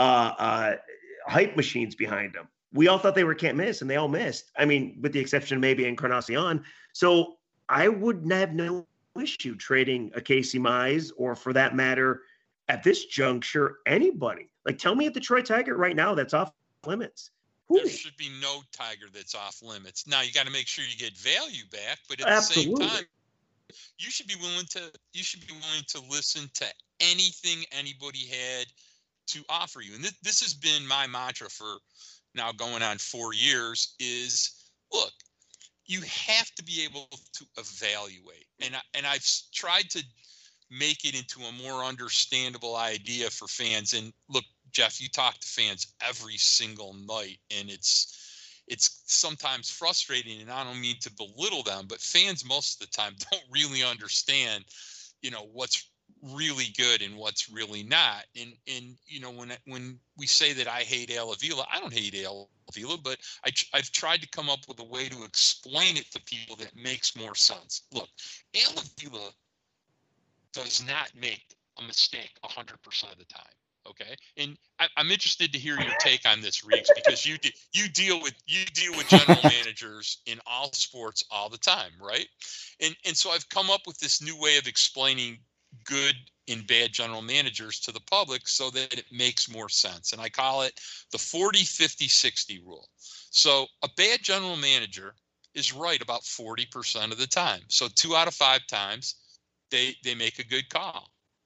B: hype machines behind them. We all thought they were can't miss, and they all missed. I mean, with the exception of maybe Encarnacion. So I would have no issue trading a Casey Mize, or for that matter, at this juncture, anybody. Like, tell me a Detroit Tiger right now that's off limits.
C: There should be no Tiger that's off limits. Now, you got to make sure you get value back, but at the same time, you should be willing to listen to anything anybody had to offer you. And this has been my mantra for now going on 4 years is, look, you have to be able to evaluate. And I've tried to make it into a more understandable idea for fans. And look, Jeff, you talk to fans every single night, and it's sometimes frustrating, and I don't mean to belittle them, but fans most of the time don't really understand, what's really good and what's really not. And when we say that I hate Al Avila, I don't hate Al Avila, but I've tried to come up with a way to explain it to people that makes more sense. Look, Al Avila does not make a mistake 100% of the time. Okay, and I'm interested to hear your take on this, Reeks, because you deal with general managers in all sports all the time, right? And so I've come up with this new way of explaining good and bad general managers to the public so that it makes more sense, and I call it the 40-50-60 rule. So a bad general manager is right about 40% of the time. So 2 out of 5 times they make a good call.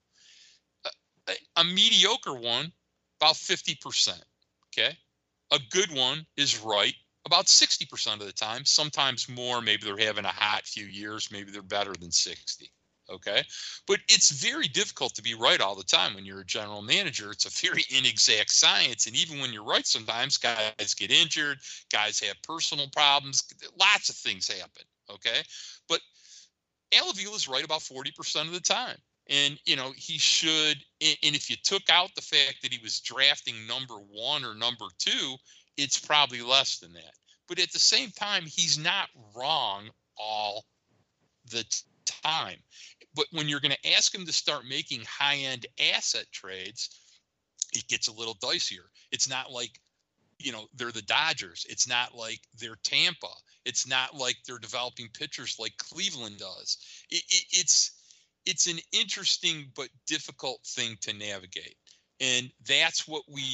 C: A mediocre one, about 50%. Okay. A good one is right about 60% of the time, sometimes more. Maybe they're having a hot few years. Maybe they're better than 60. Okay. But it's very difficult to be right all the time when you're a general manager. It's a very inexact science. And even when you're right, sometimes guys get injured, guys have personal problems, lots of things happen. Okay. But Al Avila is right about 40% of the time. And, he should, and if you took out the fact that he was drafting number 1 or number 2, it's probably less than that. But at the same time, he's not wrong all the time. But when you're going to ask him to start making high-end asset trades, it gets a little dicier. It's not like, they're the Dodgers. It's not like they're Tampa. It's not like they're developing pitchers like Cleveland does. It's an interesting but difficult thing to navigate. And that's what we,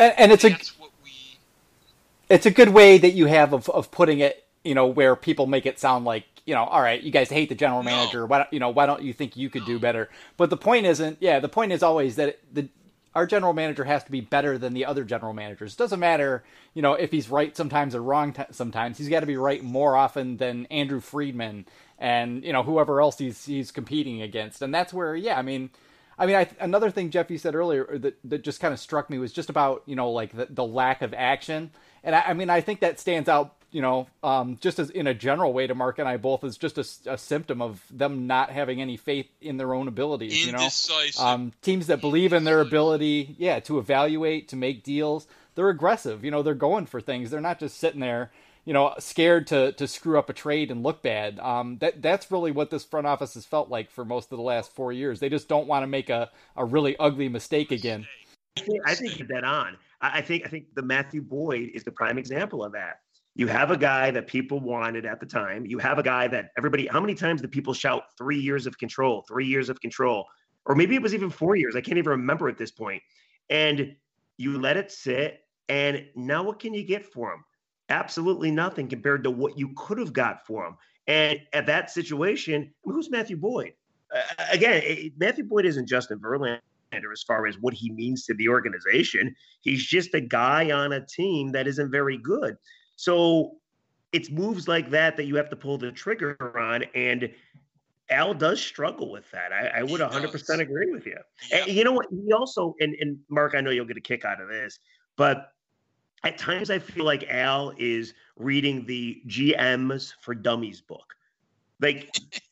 A: it's a good way that you have of putting it, where people make it sound like, all right, you guys hate the general manager. Why don't you think you could do better? But the point isn't, the point is always that our general manager has to be better than the other general managers. It doesn't matter, if he's right sometimes or wrong sometimes. He's got to be right more often than Andrew Friedman and, whoever else he's competing against. And that's where, another thing, Jeff, you said earlier that just kind of struck me was just about, like the lack of action. And I think that stands out, just as in a general way to Mark and I both as just a symptom of them not having any faith in their own abilities.
C: Indecisive.
A: Teams that believe in their ability, to evaluate, to make deals, they're aggressive. They're going for things. They're not just sitting there, scared to screw up a trade and look bad. That's really what this front office has felt like for most of the last 4 years. They just don't want to make a really ugly mistake again.
B: I think you're dead on. I think the Matthew Boyd is the prime example of that. You have a guy that people wanted at the time. You have a guy that how many times did people shout 3 years of control, 3 years of control? Or maybe it was even 4 years. I can't even remember at this point. And you let it sit. And now what can you get for him? Absolutely nothing compared to what you could have got for him. And at that situation, who's Matthew Boyd? Again, Matthew Boyd isn't Justin Verlander as far as what he means to the organization. He's just a guy on a team that isn't very good. So it's moves like that you have to pull the trigger on. And Al does struggle with that. I would 100% agree with you. Yeah. And you know what? He also, and Mark, I know you'll get a kick out of this, but at times I feel like Al is reading the GMs for Dummies book. Like,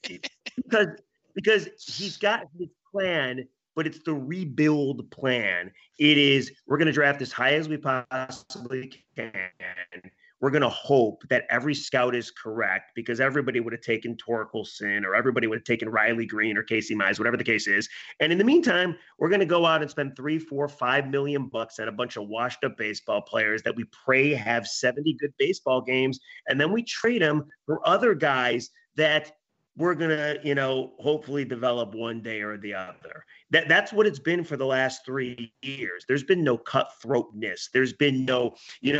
B: because he's got his plan, but it's the rebuild plan. It is, we're going to draft as high as we possibly can. We're going to hope that every scout is correct because everybody would have taken Torkelson or everybody would have taken Riley Green or Casey Mize, whatever the case is. And in the meantime, we're going to go out and spend $3, $4, $5 million on a bunch of washed up baseball players that we pray have 70 good baseball games. And then we trade them for other guys that we're going to, hopefully develop one day or the other. That's what it's been for the last 3 years. There's been no cutthroatness. There's been no,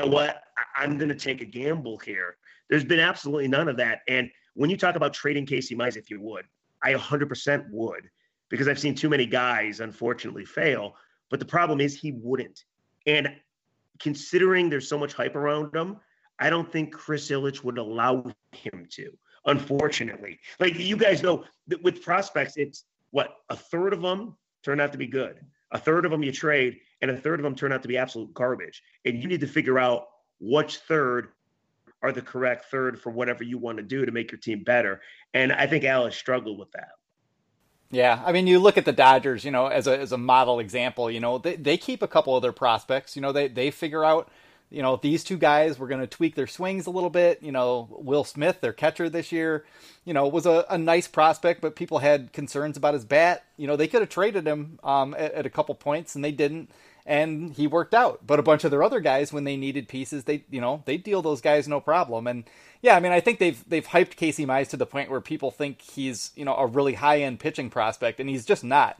B: I'm going to take a gamble here. There's been absolutely none of that. And when you talk about trading Casey Mize, if you would, I 100% would, because I've seen too many guys, unfortunately, fail. But the problem is he wouldn't. And considering there's so much hype around him, I don't think Chris Ilitch would allow him to. Unfortunately, like you guys know, with prospects, it's what, a third of them turn out to be good. A third of them you trade, and a third of them turn out to be absolute garbage. And you need to figure out which third are the correct third for whatever you want to do to make your team better. And I think Al has struggled with that.
A: Yeah, you look at the Dodgers, as a model example. They keep a couple of their prospects. They figure out, these two guys were going to tweak their swings a little bit. Will Smith, their catcher this year, was a nice prospect, but people had concerns about his bat. They could have traded him at a couple points, and they didn't, and he worked out. But a bunch of their other guys, when they needed pieces, they deal those guys no problem. And yeah, I think they've hyped Casey Mize to the point where people think he's a really high end pitching prospect, and he's just not.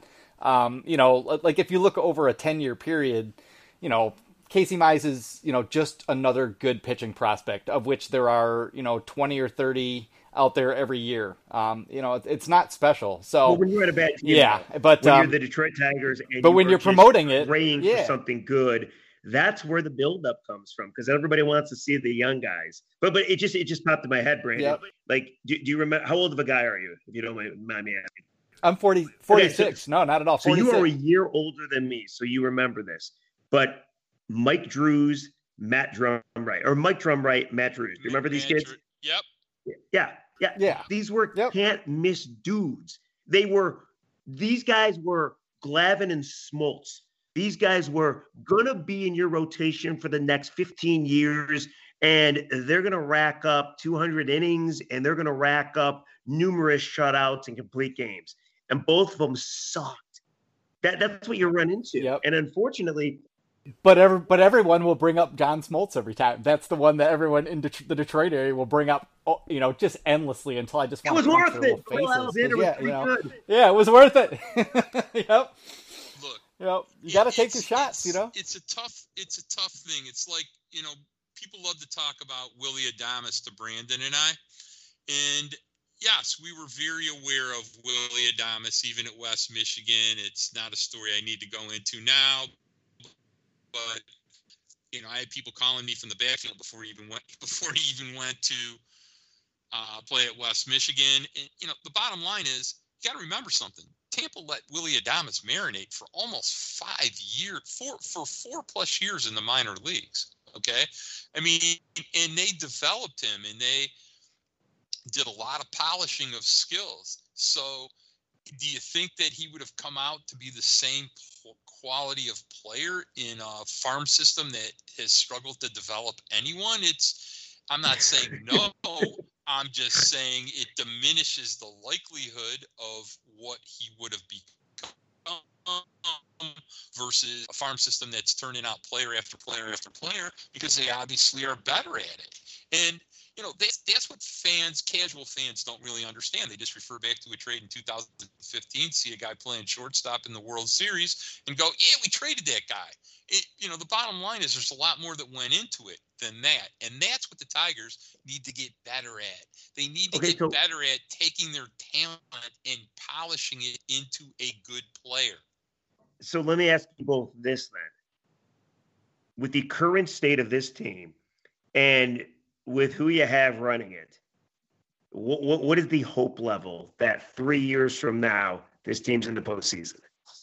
A: Like if you look over a 10-year period, Casey Mize is, just another good pitching prospect, of which there are, 20 or 30 out there every year. It's not special. So
B: when you're at a bad team,
A: but
B: when you're the Detroit Tigers, and
A: but when you're promoting it,
B: praying for something good, that's where the buildup comes from, because everybody wants to see the young guys. But it just popped in my head, Brandon. Yep. Like, do you remember, how old of a guy are you, if you don't mind me asking?
A: I'm 46. Okay, so, no, not at all. 46.
B: So you are a year older than me, so you remember this. But Mike Drews, Matt Drumright, or Mike Drumright, Matt Drews. Do you remember these kids?
C: Yep.
B: Yeah. These were can't miss dudes. These guys were Glavine and Smoltz. These guys were going to be in your rotation for the next 15 years, and they're going to rack up 200 innings, and they're going to rack up numerous shutouts and complete games. And both of them sucked. That's what you run into.
A: Yep.
B: And unfortunately,
A: But everyone will bring up John Smoltz every time. That's the one that everyone in the Detroit area will bring up, just endlessly until I just want to punch their little faces.
B: Will Alexander was pretty good.
A: Yeah, it was worth it. Yep.
C: Look,
A: you got to take your shots.
C: It's a tough thing. It's like, people love to talk about Willie Adames to Brandon and I, and yes, we were very aware of Willie Adames even at West Michigan. It's not a story I need to go into now. But I had people calling me from the backfield before he even went to play at West Michigan. And the bottom line is, you got to remember something. Tampa let Willie Adames marinate for almost 5 years, for 4+ years in the minor leagues. Okay, I mean, and they developed him, and they did a lot of polishing of skills. So, do you think that he would have come out to be the same quality of player in a farm system that has struggled to develop anyone? I'm not saying no. I'm just saying it diminishes the likelihood of what he would have become versus a farm system that's turning out player after player after player, because they obviously are better at it. And that's what casual fans don't really understand. They just refer back to a trade in 2015, see a guy playing shortstop in the World Series, and go, yeah, we traded that guy. The bottom line is there's a lot more that went into it than that. And that's what the Tigers need to get better at. They need to get better at taking their talent and polishing it into a good player.
B: So let me ask you both this then. With the current state of this team and with who you have running it, what is the hope level that 3 years from now this team's in the postseason?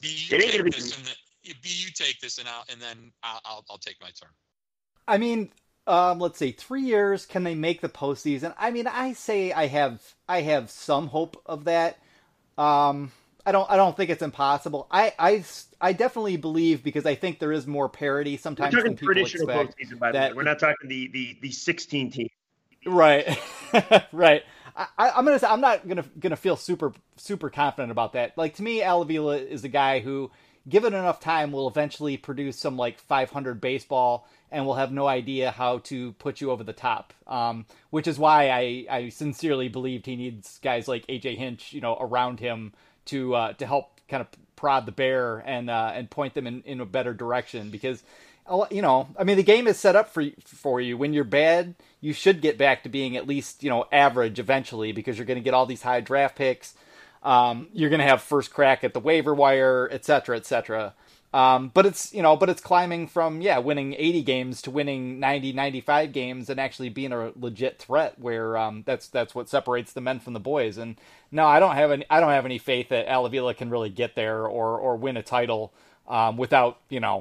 C: You take this, and then I'll take my turn.
A: I mean, let's see, 3 years. Can they make the postseason? I mean, I say I have some hope of that. I don't think it's impossible. I definitely believe, because I think there is more parity sometimes than people
B: traditional
A: expect.
B: Postseason, by the way. We're not talking the 16 team.
A: Right, right. I'm not gonna feel super confident about that. Like, to me, Al Avila is a guy who, given enough time, will eventually produce some 500 baseball, and will have no idea how to put you over the top. Which is why I sincerely believed he needs guys like AJ Hinch, around him to help kind of prod the bear and point them in a better direction, because the game is set up for you. When you're bad, you should get back to being at least average eventually, because you're going to get all these high draft picks. You're going to have first crack at the waiver wire, et cetera, et cetera. But it's climbing from winning 80 games to winning 90, 95 games and actually being a legit threat, where that's what separates the men from the boys. And no, I don't have any faith that Al Avila can really get there or win a title without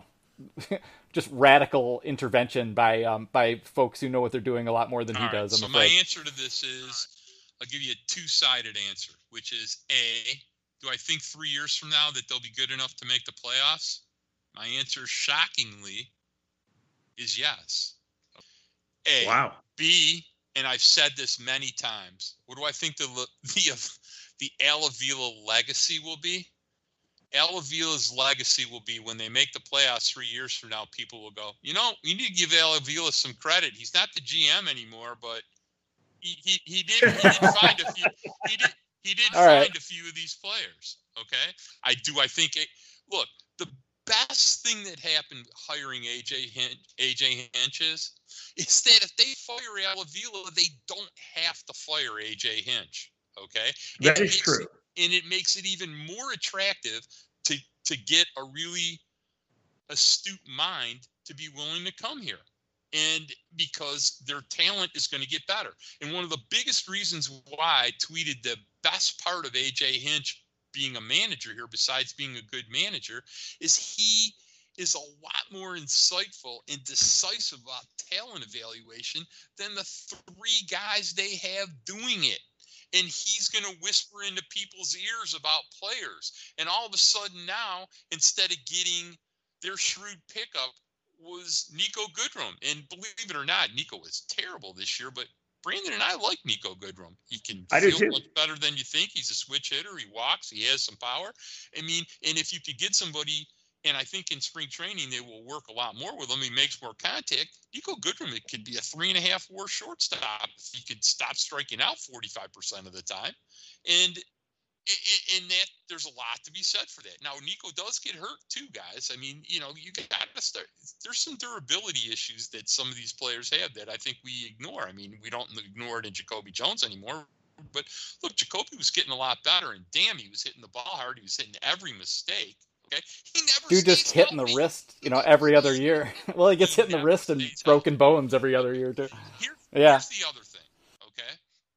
A: just radical intervention by folks who know what they're doing a lot more than he does.
C: So my answer to this is, I'll give you a two-sided answer, which is A, do I think 3 years from now that they'll be good enough to make the playoffs? My answer, shockingly, is yes. A.
B: Wow.
C: B, and I've said this many times, what do I think the Al Avila legacy will be? Al Avila's legacy will be, when they make the playoffs 3 years from now, people will go, you need to give Al Avila some credit. He's not the GM anymore, but he did find a few. He did find a few of these players. Okay, I think. Look, the best thing that happened hiring AJ Hinch is that if they fire Al Avila, they don't have to fire AJ Hinch. Okay,
B: that is true.
C: And it makes it even more attractive to get a really astute mind to be willing to come here. And because their talent is going to get better. And one of the biggest reasons why I tweeted the best part of AJ Hinch being a manager here, besides being a good manager, is he is a lot more insightful and decisive about talent evaluation than the three guys they have doing it. And he's going to whisper into people's ears about players. And all of a sudden now, instead of getting their shrewd pickup, was Nico Goodrum. And believe it or not, Nico was terrible this year, but Brandon and I like Nico Goodrum. He can
B: I do
C: feel
B: too.
C: much better than you think. He's a switch hitter. He walks. He has some power. I mean, and if you could get somebody, and I think in spring training they will work a lot more with him. He makes more contact. Nico Goodrum, it could be a 3.5 WAR shortstop if he could stop striking out 45% of the time. And in that, there's a lot to be said for that. Now, Nico does get hurt too, guys. I mean, you got to start. There's some durability issues that some of these players have that I think we ignore. I mean, we don't ignore it in Jacoby Jones anymore. But look, Jacoby was getting a lot better, and damn, he was hitting the ball hard. He was hitting every mistake. Okay, he never.
A: Dude just hitting the wrist, every other year. Well, he gets hit in the wrist and broken bones every other year too.
C: Here's the other thing. Okay,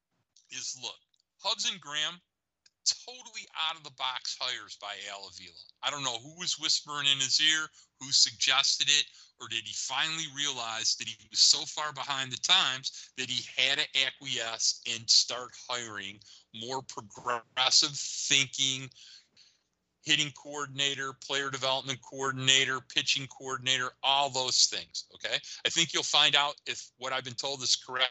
C: is look, Hudson Graham. Totally out of the box hires by Al Avila. I don't know who was whispering in his ear, who suggested it, or did he finally realize that he was so far behind the times that he had to acquiesce and start hiring more progressive thinking, hitting coordinator, player development coordinator, pitching coordinator, all those things. Okay. I think you'll find out if what I've been told is correct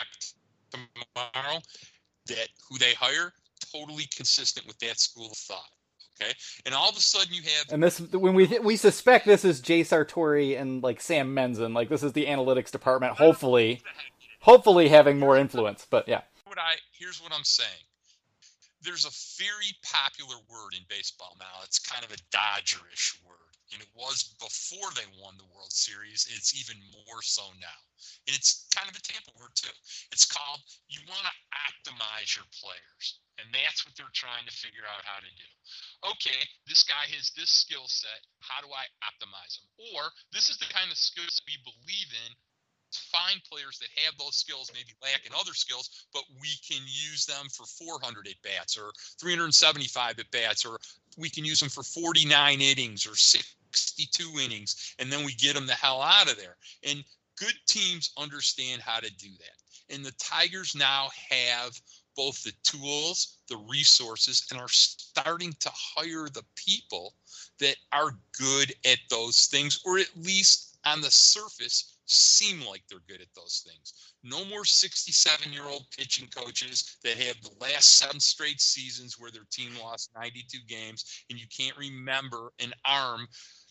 C: tomorrow, that who they hire totally consistent with that school of thought. Okay, and all of a sudden you have,
A: and this when we suspect this is Jay Sartori and like Sam Menzen, like this is the analytics department, hopefully having more influence. But yeah,
C: here's what I'm saying. There's a very popular word in baseball now. It's kind of a Dodgerish word, and it was before they won the World Series. It's even more so now. And it's kind of a Tampa word too. It's called, you want to optimize your players. And that's what they're trying to figure out how to do. Okay, this guy has this skill set. How do I optimize him? Or this is the kind of skills we believe in. Find players that have those skills, maybe lacking other skills, but we can use them for 400 at bats or 375 at bats, or we can use them for 49 innings or 62 innings, and then we get them the hell out of there. And good teams understand how to do that. And the Tigers now have both the tools, the resources, and are starting to hire the people that are good at those things, or at least on the surface seem like they're good at those things. No more 67-year-old pitching coaches that have the last 7 straight seasons where their team lost 92 games, and you can't remember an arm,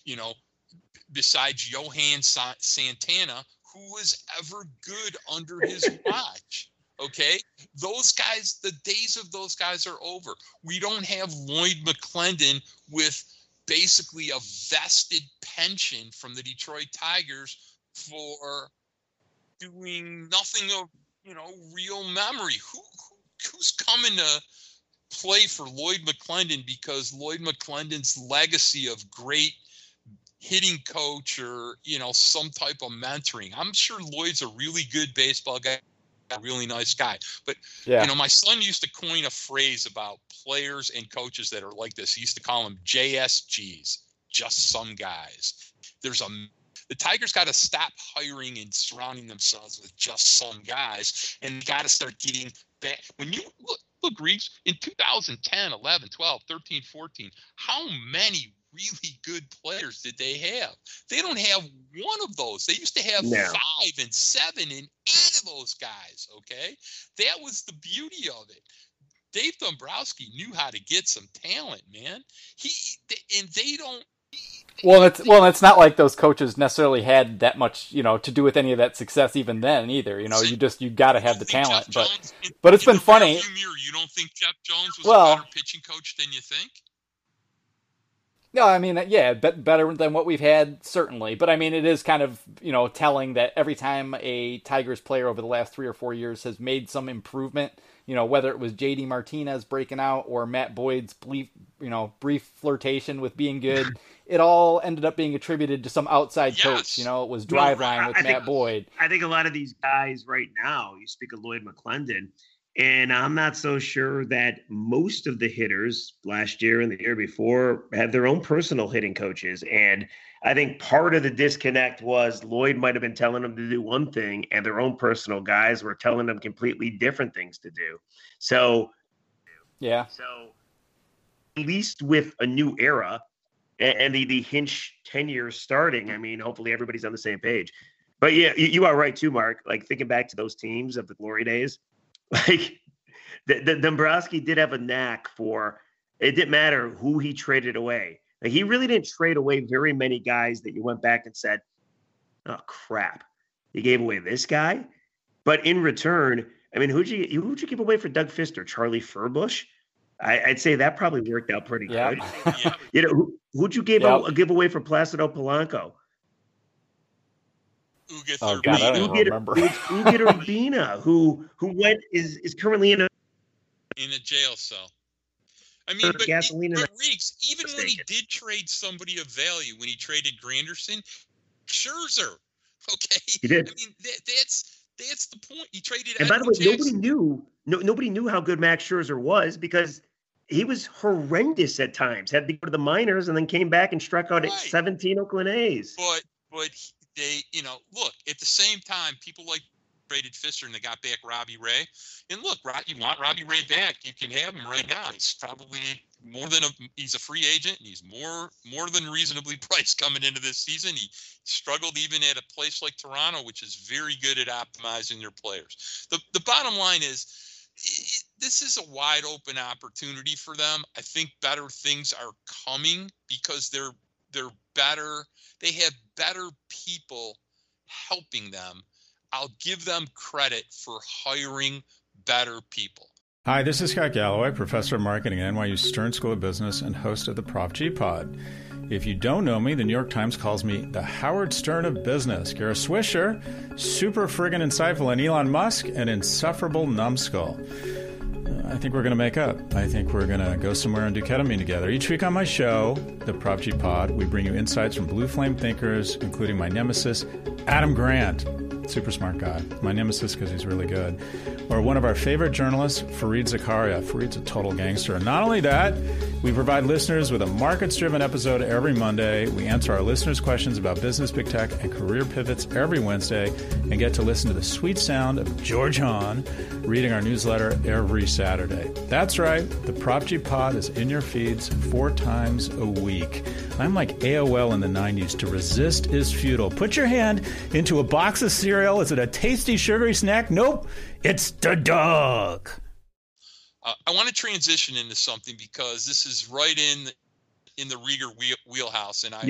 C: besides Johan Santana, who was ever good under his watch. Okay, those guys, the days of those guys are over. We don't have Lloyd McClendon with basically a vested pension from the Detroit Tigers for doing nothing of, real memory. Who's coming to play for Lloyd McClendon because Lloyd McClendon's legacy of great hitting coach or, some type of mentoring? I'm sure Lloyd's a really good baseball guy, a really nice guy. But, my son used to coin a phrase about players and coaches that are like this. He used to call them JSGs, just some guys. The Tigers got to stop hiring and surrounding themselves with just some guys, and got to start getting back. When you look, Reeves, in 2010, 11, 12, 13, 14, how many really good players did they have? They don't have one of those. They used to have 5 and 7 and 8 of those guys, okay? That was the beauty of it. Dave Dombrowski knew how to get some talent, man. They don't.
A: Well, it's not like those coaches necessarily had that much, to do with any of that success even then either. You got to have the talent. But it's been funny.
C: You don't think Jeff Jones was a better pitching coach than you think?
A: No, I mean, yeah, better than what we've had, certainly. But I mean, it is kind of, telling that every time a Tigers player over the last 3 or 4 years has made some improvement, whether it was JD Martinez breaking out or Matt Boyd's brief flirtation with being good, it all ended up being attributed to some outside coach. It was Driveline with Matt Boyd.
B: I think a lot of these guys right now, you speak of Lloyd McClendon, and I'm not so sure that most of the hitters last year and the year before had their own personal hitting coaches. And I think part of the disconnect was Lloyd might have been telling them to do one thing, and their own personal guys were telling them completely different things to do. So at least with a new era and the Hinch tenure starting, I mean, hopefully everybody's on the same page. But yeah, you are right too, Mark. Like thinking back to those teams of the glory days, like the Dombrowski did have a knack for it. Didn't matter who he traded away. Like he really didn't trade away very many guys that you went back and said, "Oh crap, he gave away this guy." But in return, I mean, who'd you give away for Doug Fister? Charlie Furbush? I'd say that probably worked out pretty good.
C: Yeah.
B: You know, who'd you give away for Placido Polanco?
A: Oh God, I don't remember.
B: Uget Urbina, who is currently in a
C: jail cell. I mean, but
B: gasoline.
C: Reeks, even when he did trade somebody of value, when he traded Granderson, Scherzer, okay,
B: he did.
C: I mean, that's the point. He traded.
B: And by the way, nobody knew how good Max Scherzer was because he was horrendous at times. Had to go to the minors and then came back and struck out at 17 Oakland A's.
C: But they, look, at the same time, people like traded Fister and they got back Robbie Ray. And look, you want Robbie Ray back, you can have him right now. He's probably he's a free agent and he's more than reasonably priced coming into this season. He struggled even at a place like Toronto, which is very good at optimizing their players. The bottom line is this is a wide open opportunity for them. I think better things are coming because they're better. They have better people helping them. I'll give them credit for hiring better people.
E: Hi, this is Scott Galloway, professor of marketing at NYU Stern School of Business and host of the Prop G Pod. If you don't know me, the New York Times calls me the Howard Stern of business. Kara Swisher, super friggin' insightful, and Elon Musk, an insufferable numbskull. I think we're going to make up. I think we're going to go somewhere and do ketamine together. Each week on my show, the Prop G Pod, we bring you insights from blue flame thinkers, including my nemesis, Adam Grant. Super smart guy. My nemesis because he's really good. Or one of our favorite journalists, Fareed Zakaria. Fareed's a total gangster. And not only that, we provide listeners with a markets-driven episode every Monday. We answer our listeners' questions about business, big tech, and career pivots every Wednesday, and get to listen to the sweet sound of George Hahn reading our newsletter every Saturday. That's right. The Prop G Pod is in your feeds 4 times a week. I'm like AOL in the 90s. To resist is futile. Put your hand into a box of cereal. Is it a tasty, sugary snack? Nope. It's the dog.
C: I want to transition into something because this is right in the Rieger wheelhouse, and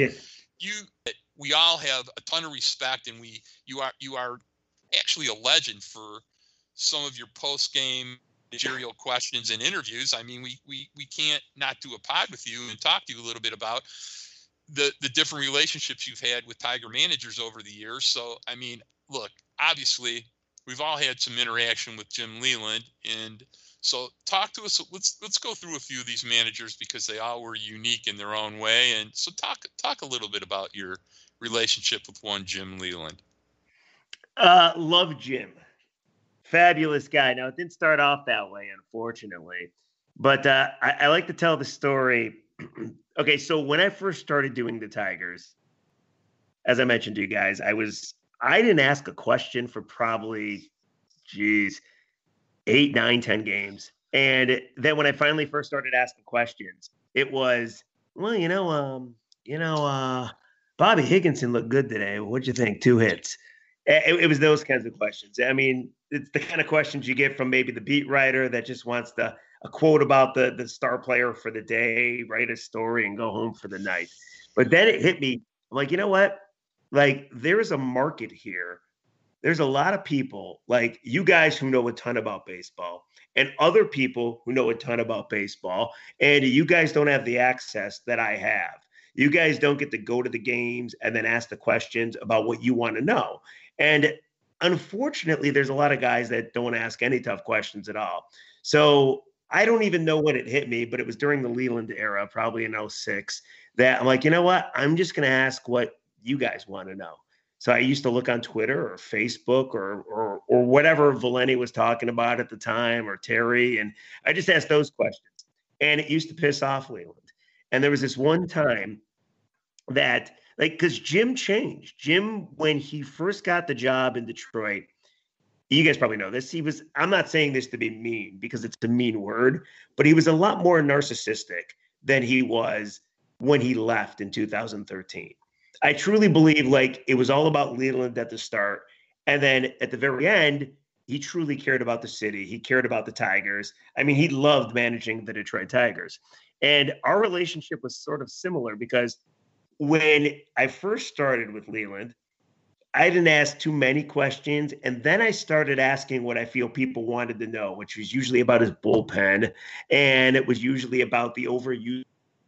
C: we all have a ton of respect, and you are actually a legend for some of your post game managerial questions and interviews. I mean, we can't not do a pod with you and talk to you a little bit about the different relationships you've had with Tiger managers over the years. So, I mean, look, obviously, we've all had some interaction with Jim Leyland, and so talk to us. Let's go through a few of these managers because they all were unique in their own way, and so talk a little bit about your relationship with one Jim Leyland.
B: Love Jim, fabulous guy. Now it didn't start off that way, unfortunately, but I like to tell the story. Okay, so when I first started doing the Tigers, as I mentioned to you guys, I didn't ask a question for probably, 8, 9, 10 games. And then when I finally first started asking questions, it was, well, Bobby Higginson looked good today. What'd you think? 2 hits. It was those kinds of questions. I mean, it's the kind of questions you get from maybe the beat writer that just wants a quote about the star player for the day, write a story and go home for the night. But then it hit me. I'm like, you know what? Like, there is a market here. There's a lot of people like you guys who know a ton about baseball and other people who know a ton about baseball. And you guys don't have the access that I have. You guys don't get to go to the games and then ask the questions about what you want to know. And unfortunately, there's a lot of guys that don't ask any tough questions at all. So I don't even know when it hit me, but it was during the Leyland era, probably in 06, that I'm like, you know what? I'm just going to ask what you guys want to know. So I used to look on Twitter or Facebook or whatever Valenti was talking about at the time, or Terry, and I just asked those questions. And it used to piss off Leyland. And there was this one time that, because Jim changed. Jim, when he first got the job in Detroit, you guys probably know this. I'm not saying this to be mean because it's a mean word, but he was a lot more narcissistic than he was when he left in 2013. I truly believe like it was all about Leland at the start. And then at the very end, he truly cared about the city. He cared about the Tigers. I mean, he loved managing the Detroit Tigers. And our relationship was sort of similar because when I first started with Leland, I didn't ask too many questions. And then I started asking what I feel people wanted to know, which was usually about his bullpen. And it was usually about the overuse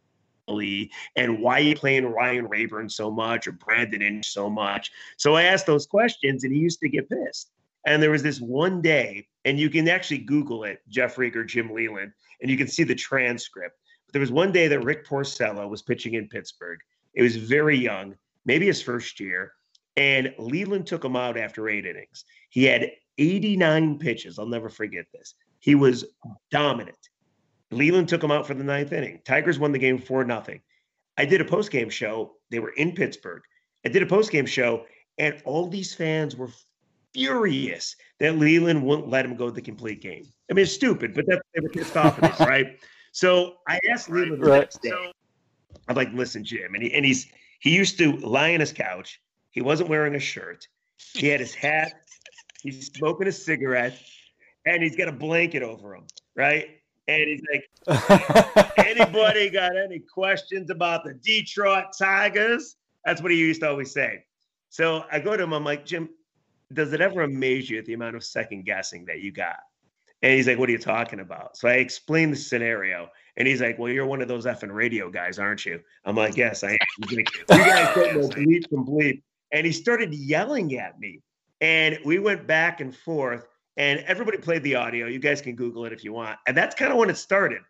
B: and why you playing Ryan Rayburn so much or Brandon Inge so much. So I asked those questions and he used to get pissed. And there was this one day, and you can actually Google it, Jeff Rieger, Jim Leland, and you can see the transcript. But there was one day that Rick Porcello was pitching in Pittsburgh. It was very young, maybe his first year. And Leland took him out after 8 innings. He had 89 pitches. I'll never forget this. He was dominant. Leland took him out for the 9th inning. Tigers won the game 4-0. I did a postgame show. They were in Pittsburgh. I did a postgame show, and all these fans were furious that Leland wouldn't let him go the complete game. I mean, it's stupid, but they were pissed off at this, right? So I asked Leland the next day. I'm like, listen, Jim, and he used to lie on his couch. He wasn't wearing a shirt. He had his hat. He's smoking a cigarette, and he's got a blanket over him, right? And he's like, anybody got any questions about the Detroit Tigers? That's what he used to always say. So I go to him. I'm like, Jim, does it ever amaze you at the amount of second guessing that you got? And he's like, what are you talking about? So I explained the scenario. And he's like, well, you're one of those effing radio guys, aren't you? I'm like, yes, I am. He's like, you guys don't know bleep from bleep. And he started yelling at me. And we went back and forth. And everybody played the audio. You guys can Google it if you want. And that's kind of when it started.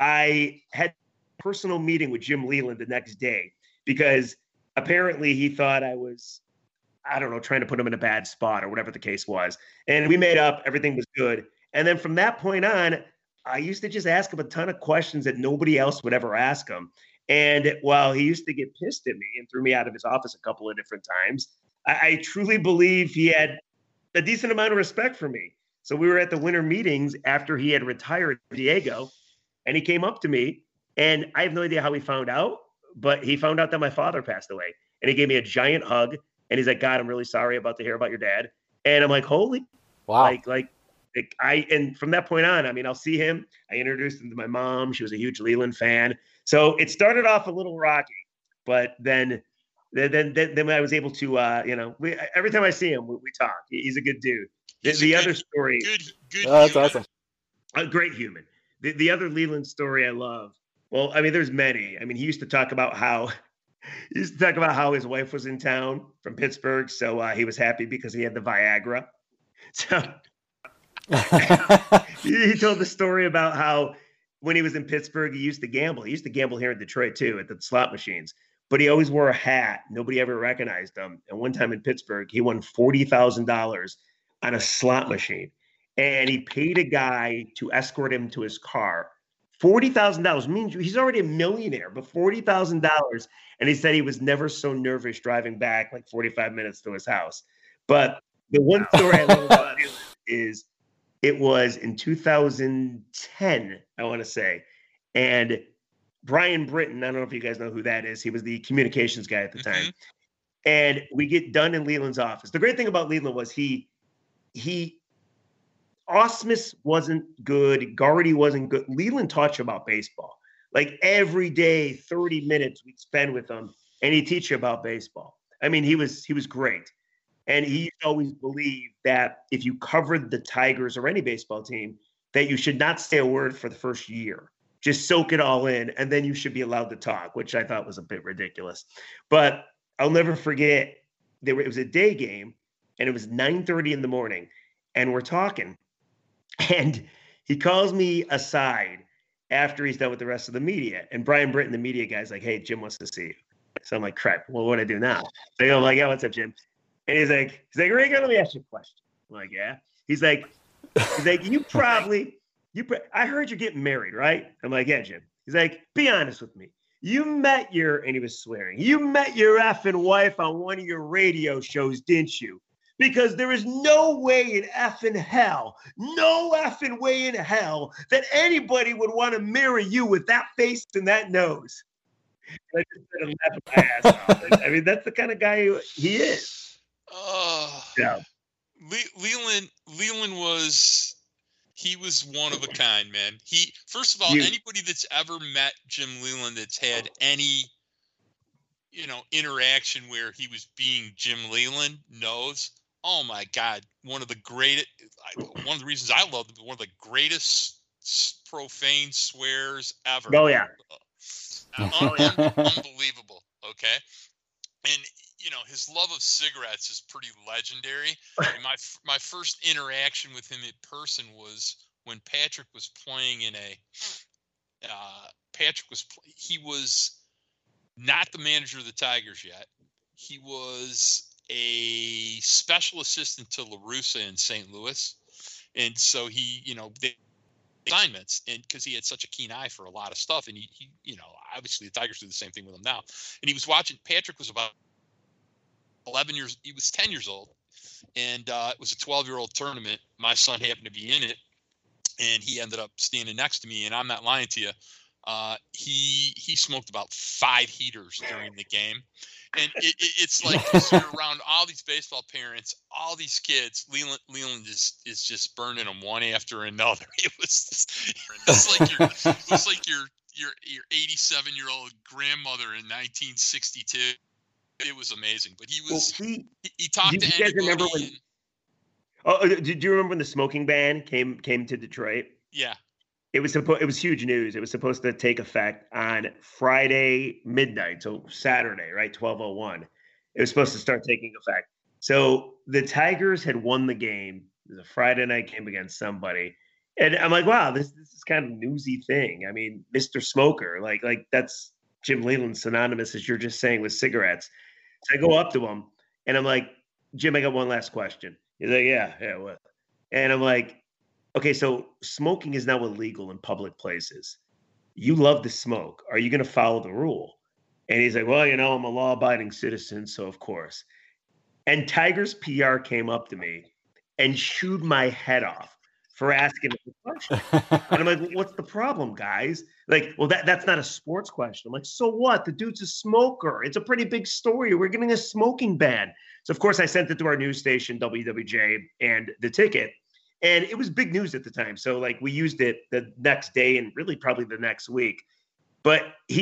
B: I had a personal meeting with Jim Leland the next day because apparently he thought I was, I don't know, trying to put him in a bad spot or whatever the case was. And we made up. Everything was good. And then from that point on, I used to just ask him a ton of questions that nobody else would ever ask him. And while he used to get pissed at me and threw me out of his office a couple of different times, I truly believe he had a decent amount of respect for me. So we were at the winter meetings after he had retired Diego, and he came up to me, and I have no idea how he found out, but he found out that my father passed away, and he gave me a giant hug, and he's like, God, I'm really sorry to hear about your dad. And I'm like, holy, wow. And from that point on, I mean, I'll see him. I introduced him to my mom. She was a huge Leland fan. So it started off a little rocky, but then I was able to, every time I see him, we talk. He's a good dude. The other story.
C: Good.
A: That's awesome.
B: A great human. The other Leland story I love. Well, I mean, there's many. I mean, he used to talk about how his wife was in town from Pittsburgh. So he was happy because he had the Viagra. So he told the story about how when he was in Pittsburgh, he used to gamble. He used to gamble here in Detroit, too, at the slot machines. But he always wore a hat. Nobody ever recognized him. And one time in Pittsburgh, he won $40,000 on a slot machine. And he paid a guy to escort him to his car. $40,000 means he's already a millionaire, but $40,000. And he said he was never so nervous driving back like 45 minutes to his house. But the one story I love about him is it was in 2010, I want to say. And Brian Britton, I don't know if you guys know who that is. He was the communications guy at the time. And we get done in Leland's office. The great thing about Leland was Ausmus wasn't good. Gardy wasn't good. Leland taught you about baseball. Like every day, 30 minutes we'd spend with him, and he'd teach you about baseball. I mean, he was great. And he always believed that if you covered the Tigers or any baseball team, that you should not say a word for the first year. Just soak it all in, and then you should be allowed to talk, which I thought was a bit ridiculous. But I'll never forget, it was a day game, and it was 9:30 in the morning, and we're talking. And he calls me aside after he's done with the rest of the media. And Brian Britton, the media guy's like, hey, Jim wants to see you. So I'm like, crap, well, what do I do now? So I'm like, yeah, what's up, Jim? And he's like, Rieger, let me ask you a question. I'm like, yeah. He's like, I heard you're getting married, right? I'm like, yeah, Jim. He's like, be honest with me. And he was swearing, you met your effing wife on one of your radio shows, didn't you? Because there is no way in effing hell that anybody would want to marry you with that face and that nose. I just started laughing my ass off. I mean, that's the kind of guy he is.
C: Oh,
B: Yeah.
C: Leland was one of a kind, man. First of all, anybody that's ever met Jim Leland that's had any, interaction where he was being Jim Leland knows, oh my God, one of the reasons I love him, one of the greatest profane swears ever.
B: Oh yeah.
C: Unbelievable. Okay. And his love of cigarettes is pretty legendary. And my first interaction with him in person was when Patrick was playing in he was not the manager of the Tigers yet. He was a special assistant to La Russa in St. Louis. And so he, they assignments, and because he had such a keen eye for a lot of stuff. And he obviously the Tigers do the same thing with him now. And he was watching, Patrick was about 11 years, he was 10 years old. And it was a 12-year-old tournament. My son happened to be in it. And he ended up standing next to me. And I'm not lying to you. He smoked about 5 heaters during the game. And it's like you're around all these baseball parents, all these kids. Leland is just burning them one after another. It was like your 87-year-old grandmother in 1962. It was amazing. But he was he talked to anybody.
B: Did you remember when the smoking ban came to Detroit?
C: Yeah.
B: It was huge news. It was supposed to take effect on Friday midnight, so Saturday, right, 12:01. It was supposed to start taking effect. So the Tigers had won the game. It was a Friday night game against somebody, and I'm like, wow, this is kind of a newsy thing. I mean, Mr. Smoker, like that's Jim Leland, synonymous, as you're just saying, with cigarettes. So I go up to him, and I'm like, Jim, I got one last question. He's like, yeah, what? And I'm like, okay, so smoking is now illegal in public places. You love to smoke. Are you going to follow the rule? And he's like, well, I'm a law-abiding citizen, so of course. And Tigers PR came up to me and chewed my head off for asking the question. And I'm like, what's the problem, guys? Like, well, that's not a sports question. I'm like, so what? The dude's a smoker. It's a pretty big story. We're getting a smoking ban. So, of course, I sent it to our news station, WWJ, and The Ticket. And it was big news at the time. So, like, we used it the next day and really probably the next week. But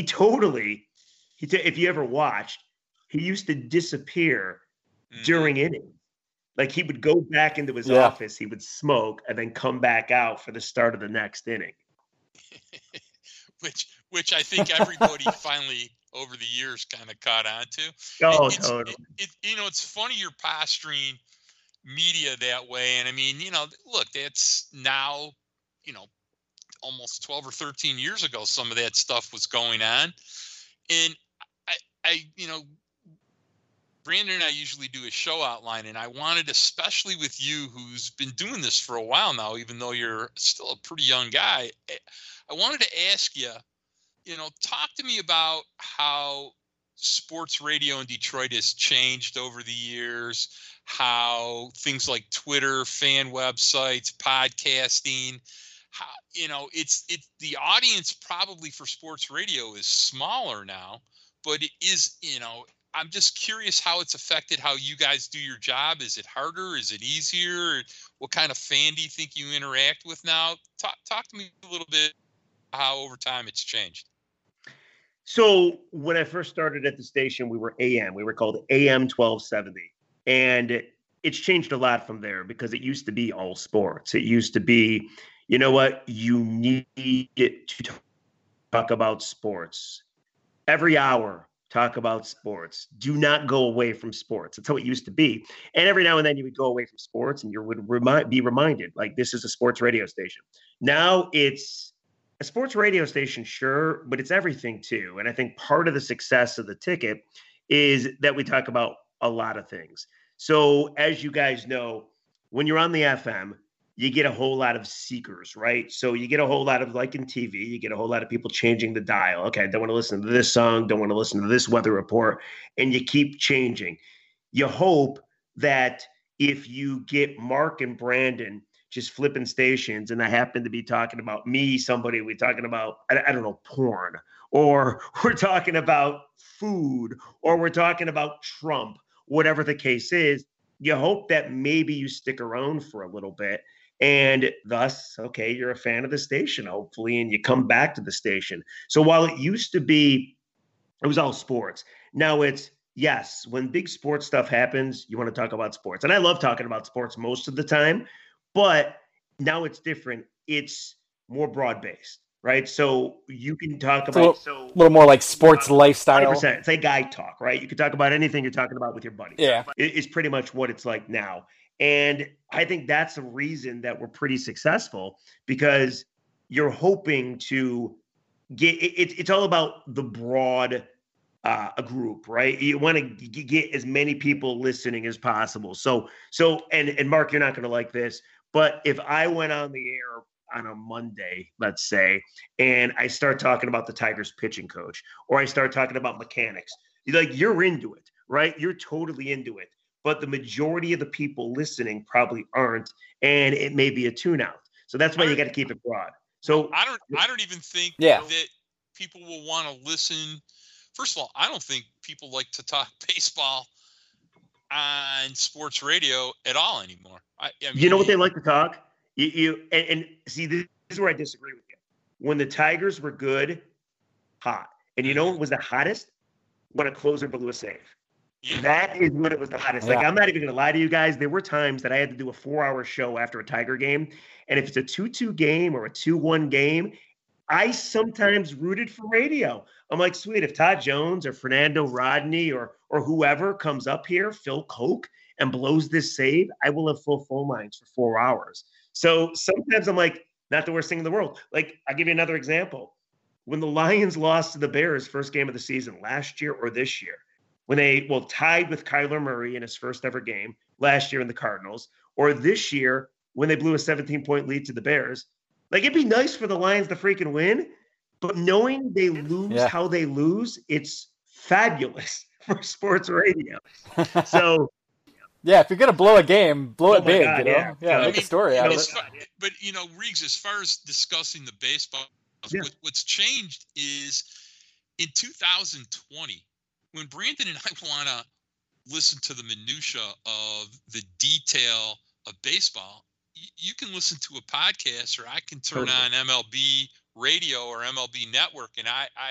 B: if you ever watched, he used to disappear during innings. Like, he would go back into his office, he would smoke, and then come back out for the start of the next inning.
C: Which I think everybody finally over the years kind of caught on to.
B: Oh, totally.
C: It's funny you're posturing media that way. And I mean, look, that's now, almost 12 or 13 years ago, some of that stuff was going on. And I Brandon and I usually do a show outline, and I wanted, especially with you, who's been doing this for a while now, even though you're still a pretty young guy, I wanted to ask you, talk to me about how sports radio in Detroit has changed over the years, how things like Twitter, fan websites, podcasting, how, it's the audience probably for sports radio is smaller now, but it is, I'm just curious how it's affected how you guys do your job. Is it harder? Is it easier? What kind of fan do you think you interact with now? Talk to me a little bit how over time it's changed.
B: So when I first started at the station, we were AM. We were called AM 1270. And it's changed a lot from there because it used to be all sports. It used to be, you know what? You need to talk about sports. Every hour, talk about sports. Do not go away from sports. That's how it used to be. And every now and then you would go away from sports and you would be reminded, like, this is a sports radio station. Now it's a sports radio station, sure, but it's everything too. And I think part of the success of The Ticket is that we talk about a lot of things. So as you guys know, when you're on the FM, you get a whole lot of seekers, right? So you get a whole lot of, like in TV, you get a whole lot of people changing the dial. Okay, I don't want to listen to this song, don't want to listen to this weather report, and you keep changing. You hope that if you get Mark and Brandon just flipping stations, and I happen to be talking about me, somebody we're talking about, I don't know, porn or we're talking about food, or we're talking about Trump, whatever the case is, you hope that maybe you stick around for a little bit. And thus, okay, you're a fan of the station, hopefully, and you come back to the station. So while it used to be, it was all sports. Now it's, yes, when big sports stuff happens, you want to talk about sports. And I love talking about sports most of the time, but now it's different. It's more broad-based, right? So you can talk about
A: a little more like sports lifestyle.
B: 100%. It's like guy talk, right? You can talk about anything you're talking about with your buddy.
A: Yeah.
B: It's pretty much what it's like now. And I think that's the reason that we're pretty successful, because you're hoping to get it's all about the broad a group, right? You want to get as many people listening as possible. So and Mark, you're not going to like this, but if I went on the air on a Monday, let's say, and I start talking about the Tigers pitching coach, or I start talking about mechanics, you're into it, right? You're totally into it. But the majority of the people listening probably aren't, and it may be a tune out. So that's why you got to keep it broad. So
C: I don't even think
A: Yeah.
C: that people will want to listen. First of all, I don't think people like to talk baseball on sports radio at all anymore. I mean,
B: you know what they like to talk? And see, this is where I disagree with you. When the Tigers were good, hot. And you know what was the hottest? When a closer blew a save.
C: Yeah.
B: That is when it was the hottest.
A: Yeah.
B: Like, I'm not even going to lie to you guys. There were times that I had to do a 4-hour show after a Tiger game. And if it's a 2-2 game or a 2-1 game, I sometimes rooted for radio. I'm like, sweet, if Todd Jones or Fernando Rodney or whoever comes up here, Phil Koch, and blows this save, I will have full phone lines for 4 hours. So sometimes I'm like, not the worst thing in the world. Like, I'll give you another example. When the Lions lost to the Bears first game of the season last year or this year, when they tied with Kyler Murray in his first ever game last year in the Cardinals, or this year when they blew a 17-point lead to the Bears, like, it'd be nice for the Lions to freaking win, but knowing they lose how they lose, it's fabulous for sports radio. So,
A: yeah, if you're gonna blow a game, blow it big,
B: God,
A: you know. Yeah, make a story out of it.
C: But Riggs, as far as discussing the baseball, what's changed is in 2020, when Brandon and I want to listen to the minutia of the detail of baseball, you can listen to a podcast, or I can turn on MLB radio or MLB Network, and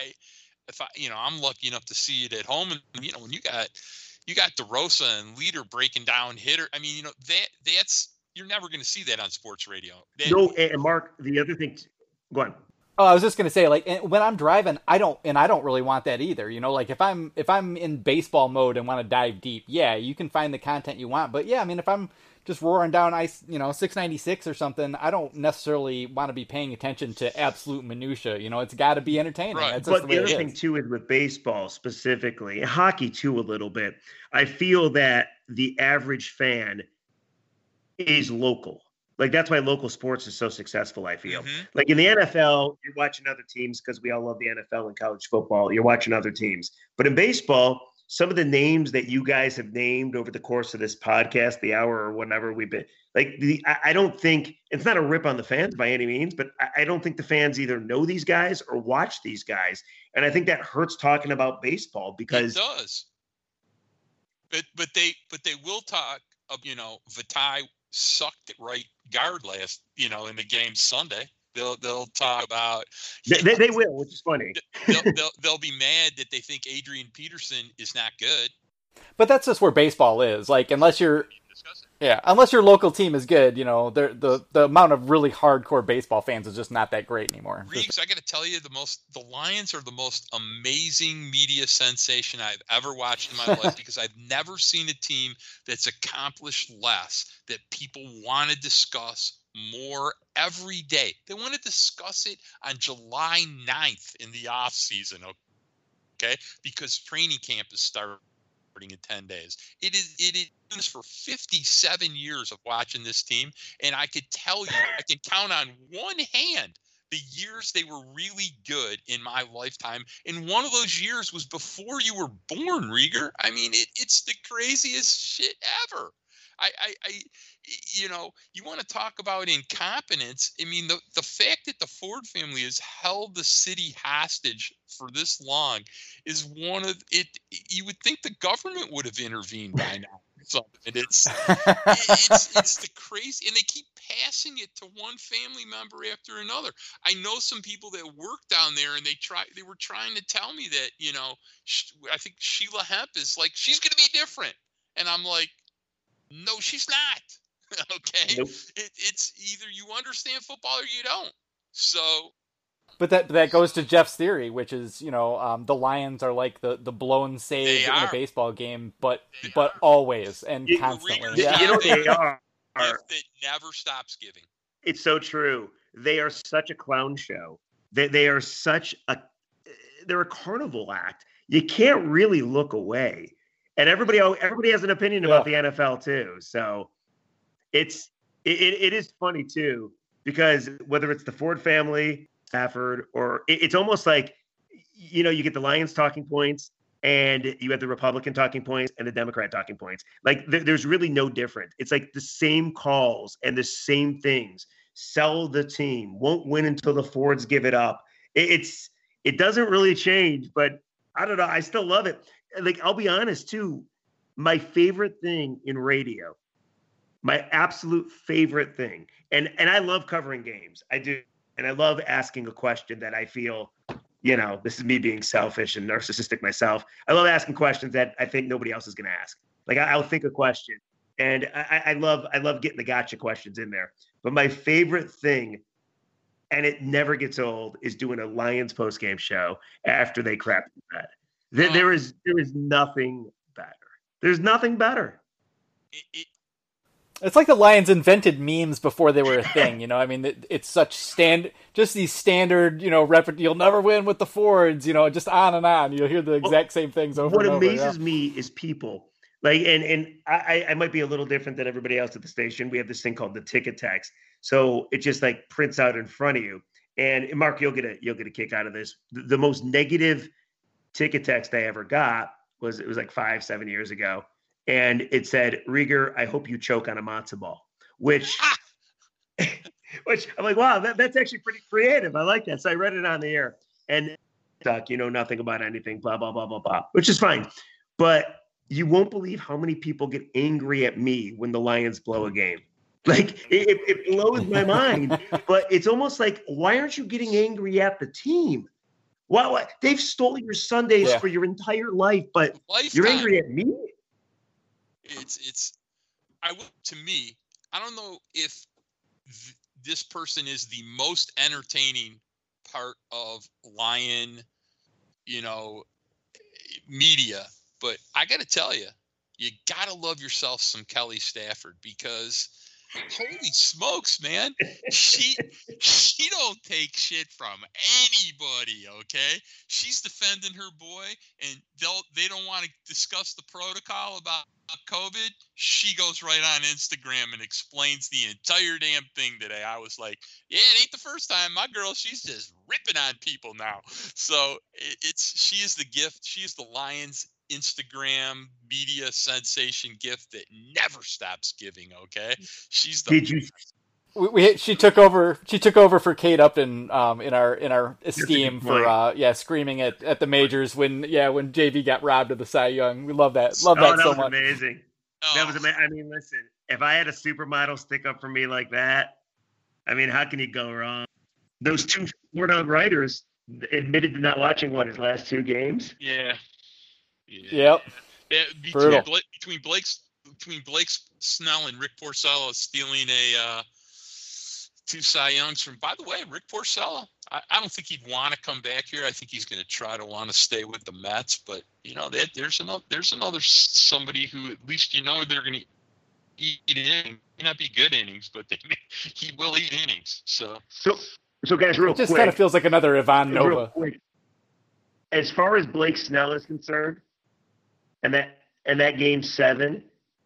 C: I'm lucky enough to see it at home. And when you got DeRosa and Leader breaking down hitter, I mean, that's you're never going to see that on sports radio.
B: No, and Mark, the other thing, go on.
A: Oh, I was just gonna say, like, when I'm driving, I don't really want that either. You know, like if I'm in baseball mode and want to dive deep, yeah, you can find the content you want. But yeah, I mean, if I'm just roaring down 696 or something, I don't necessarily want to be paying attention to absolute minutia. You know, it's got to be entertaining.
C: Right.
A: That's
B: But the other thing too is with baseball specifically, hockey too a little bit. I feel that the average fan is local. Like, that's why local sports is so successful, I feel.
C: Mm-hmm.
B: Like in the NFL, you're watching other teams because we all love the NFL and college football. You're watching other teams. But in baseball, some of the names that you guys have named over the course of this podcast, the hour or whatever we've been, like, I don't think, it's not a rip on the fans by any means, but I don't think the fans either know these guys or watch these guys. And I think that hurts talking about baseball because
C: it does. But they will talk of, Vitae sucked at right guard last, in the game Sunday. They'll talk about
B: they will, which is funny.
C: they'll be mad that they think Adrian Peterson is not good.
A: But that's just where baseball is. Like, unless your local team is good, the amount of really hardcore baseball fans is just not that great anymore.
C: Reeves, I got to tell you, the Lions are the most amazing media sensation I've ever watched in my life, because I've never seen a team that's accomplished less that people want to discuss more every day. They want to discuss it on July 9th in the off season, okay? Because training camp is starting in 10 days. It is for 57 years of watching this team, and I could tell you, I can count on one hand the years they were really good in my lifetime, and one of those years was before you were born, Rieger. I mean, it's the craziest shit ever. you know, you want to talk about incompetence. I mean, the fact that the Ford family has held the city hostage for this long is one of it. You would think the government would have intervened by now. And it's the crazy, and they keep passing it to one family member after another. I know some people that work down there, and they were trying to tell me that, you know, I think Sheila Hemp is like, she's going to be different, and I'm like, no, she's not. Okay,
B: Nope.
C: It's either you understand football or you don't. So,
A: but that goes to Jeff's theory, which is, you know, the Lions are like the blown save in a baseball game, but always and constantly.
B: Yeah. You know what they are?
C: That never stops giving.
B: It's so true. They are such a clown show. They are they're a carnival act. You can't really look away. And everybody has an opinion about the NFL too. So it is funny too, because whether it's the Ford family, Stafford, or it's almost like, you know, you get the Lions talking points and you have the Republican talking points and the Democrat talking points. Like there's really no different. It's like the same calls and the same things. Sell the team, won't win until the Fords give it up. It doesn't really change, but I don't know. I still love it. Like, I'll be honest too. My favorite thing in radio, my absolute favorite thing, and I love covering games. I do. And I love asking a question that I feel, you know, this is me being selfish and narcissistic myself. I love asking questions that I think nobody else is going to ask. Like I'll think a question, and I love getting the gotcha questions in there. But my favorite thing, and it never gets old, is doing a Lions post-game show after they crap that. There is nothing better. There's nothing better.
A: It's like the Lions invented memes before they were a thing, you know. I mean, it's such just these standard, you know, you'll never win with the Fords, you know, just on and on. You'll hear the exact same things over and over.
B: What amazes me is people. Like, and I might be a little different than everybody else at the station. We have this thing called the ticket text. So it just like prints out in front of you. And Mark, you'll get a kick out of this. The most negative ticket text I ever got was like 5-7 years ago. And it said, "Rieger, I hope you choke on a matzo ball," which I'm like, wow, that's actually pretty creative. I like that. So I read it on the air, and you know nothing about anything, blah, blah, blah, blah, blah, which is fine. But you won't believe how many people get angry at me when the Lions blow a game. Like it blows my mind, but it's almost like, why aren't you getting angry at the team? Why? They've stolen your Sundays for your entire life, but you're angry at me?
C: To me, I don't know if this person is the most entertaining part of Lion, you know, media, but I got to tell you, you got to love yourself some Kelly Stafford, because holy smokes, man, she don't take shit from anybody. Okay, she's defending her boy, and they don't want to discuss the protocol about COVID. She goes right on Instagram and explains the entire damn thing today. I was like, yeah, it ain't the first time. My girl, she's just ripping on people now. So she is the gift. She is the Lions Instagram media sensation gift that never stops giving. Okay, she's the.
A: She took over for Kate Upton in our esteem for screaming at the majors when JV got robbed of the Cy Young. We love that. That so much.
B: Amazing. That was amazing. I mean, listen, if I had a supermodel stick up for me like that, I mean, how can you go wrong? Those two four-down writers admitted to not watching his last two games.
C: Yeah.
A: Yep.
C: Between Blake Snell and Rick Porcello stealing two Cy Youngs from. By the way, Rick Porcello, I don't think he'd want to come back here. I think he's going to try to want to stay with the Mets. But you know, there's another somebody who at least you know they're going to eat innings. May not be good innings, but he will eat innings. So
B: guys, real quick,
A: it just kind of feels like another Ivan Nova.
B: As far as Blake Snell is concerned, and that game 7,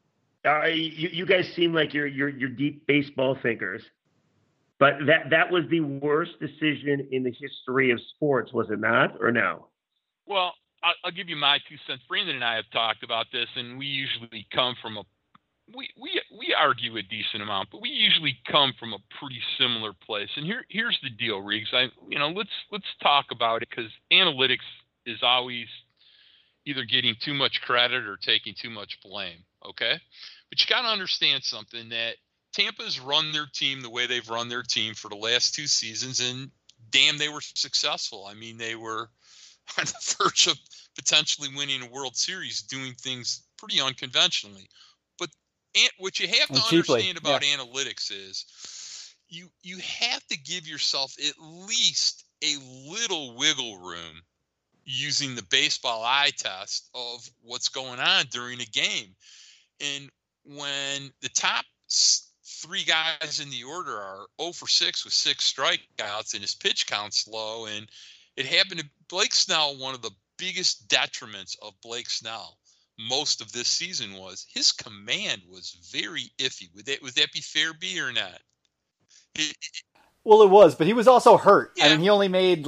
B: you guys seem like you're deep baseball thinkers, but that was the worst decision in the history of sports, was it not, or no?
C: Well, I'll give you my 2 cents. Brandon and I have talked about this, and we usually come from
D: we argue a decent amount, but we usually come from a pretty similar place. And here's the deal, Riggs. Let's talk about it, because analytics is always either getting too much credit or taking too much blame. Okay, but you got to understand something, that Tampa's run their team the way they've run their team for the last 2 seasons, and damn, they were successful. I mean, they were on the verge of potentially winning a World Series, doing things pretty unconventionally. But what you have to understand about analytics is you have to give yourself at least a little wiggle room using the baseball eye test of what's going on during a game. And when the top 3 guys in the order are 0 for 6 with 6 strikeouts and his pitch count's low, and it happened to Blake Snell, one of the biggest detriments of Blake Snell most of this season was his command was very iffy. Would that be fair, B, or not?
A: Well, it was, but he was also hurt. Yeah. I mean, he only made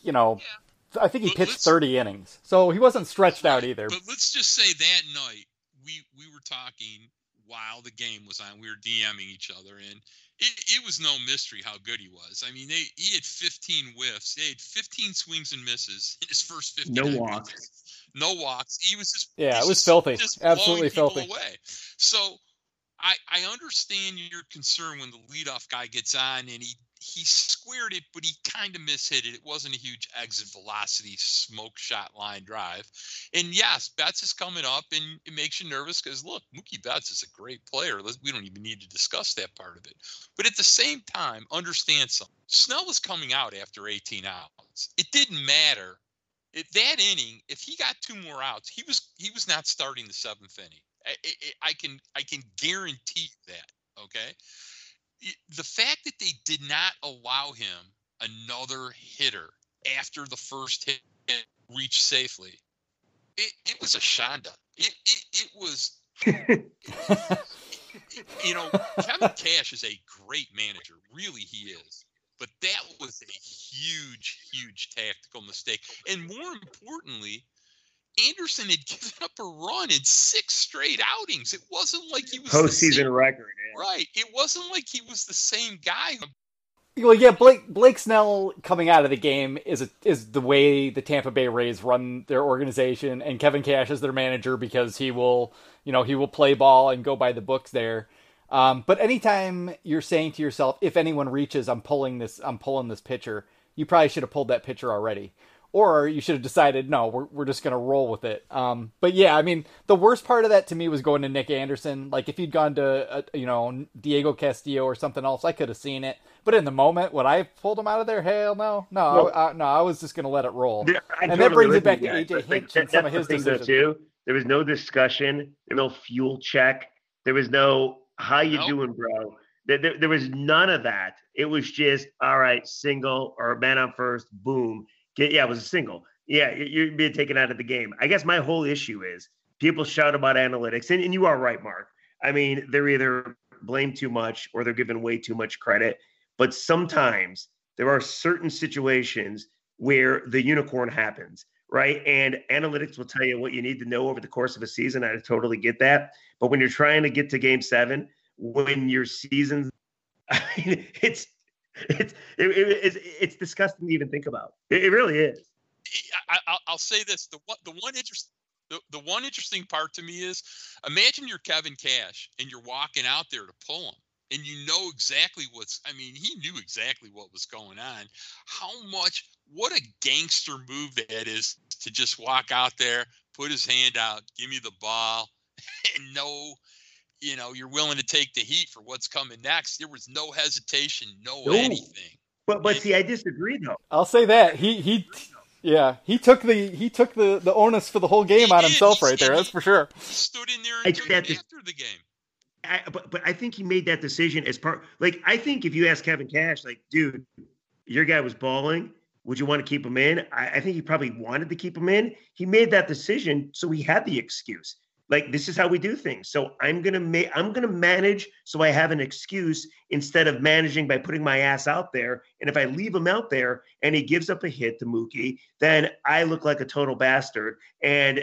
A: I think he pitched 30 innings, so he wasn't stretched out either.
C: But let's just say that night we were talking while the game was on. We were DMing each other, and it was no mystery how good he was. I mean, he had 15 whiffs. They had 15 swings and misses in his first 15.
B: No walks.
C: No walks. He was just
A: it was filthy. Absolutely filthy.
C: Away. So I understand your concern when the leadoff guy gets on and he squared it, but he kind of mishit it. It wasn't a huge exit velocity smoke shot line drive. And yes, Betts is coming up, and it makes you nervous because, look, Mookie Betts is a great player. We don't even need to discuss that part of it. But at the same time, understand something. Snell was coming out after 18 outs. It didn't matter. That inning, if he got 2 more outs, he was not starting the 7th inning. I can guarantee that, okay? The fact that they did not allow him another hitter after the first hit reached safely, it was a shanda. It was, Kevin Cash is a great manager. Really, he is. But that was a huge, huge tactical mistake. And more importantly, Anderson had given up a run in 6 straight outings. It wasn't like he was
B: postseason record. Yeah.
C: Right. It wasn't like he was the same guy.
A: Well, yeah, Blake Snell coming out of the game is the way the Tampa Bay Rays run their organization, and Kevin Cash is their manager because he will play ball and go by the books there. But anytime you're saying to yourself, if anyone reaches, I'm pulling this pitcher, you probably should have pulled that pitcher already. Or you should have decided, no, we're just going to roll with it. But yeah, I mean, the worst part of that to me was going to Nick Anderson. Like, if you'd gone to, Diego Castillo or something else, I could have seen it. But in the moment, when I pulled him out of there, hell no. I was just going to let it roll. And that brings it back to AJ Hinch and some of his decisions.
B: Too. There was no discussion. There was no fuel check. There was no, how you doing, bro? There was none of that. It was just, all right, single or man on first, boom. It was a single. Yeah, you're being taken out of the game. I guess my whole issue is people shout about analytics, and you are right, Mark. I mean, they're either blamed too much or they're given way too much credit. But sometimes there are certain situations where the unicorn happens, right? And analytics will tell you what you need to know over the course of a season. I totally get that. But when you're trying to get to Game 7, when your season's, I mean, it's disgusting to even think about. It really is.
C: I'll say this: the one interesting part to me is, imagine you're Kevin Cash and you're walking out there to pull him, and you know exactly he knew exactly what was going on. What a gangster move that is, to just walk out there, put his hand out, give me the ball, and know. You're willing to take the heat for what's coming next. There was no hesitation, no anything.
B: But see, I disagree though.
A: I'll say that he took the onus for the whole game on himself right there. That's for sure.
C: He stood in there and took it after the game.
B: But I think he made that decision as part. Like, I think if you ask Kevin Cash, like, dude, your guy was balling. Would you want to keep him in? I think he probably wanted to keep him in. He made that decision, so he had the excuse. Like, this is how we do things. So I'm gonna manage so I have an excuse instead of managing by putting my ass out there. And if I leave him out there and he gives up a hit to Mookie, then I look like a total bastard. And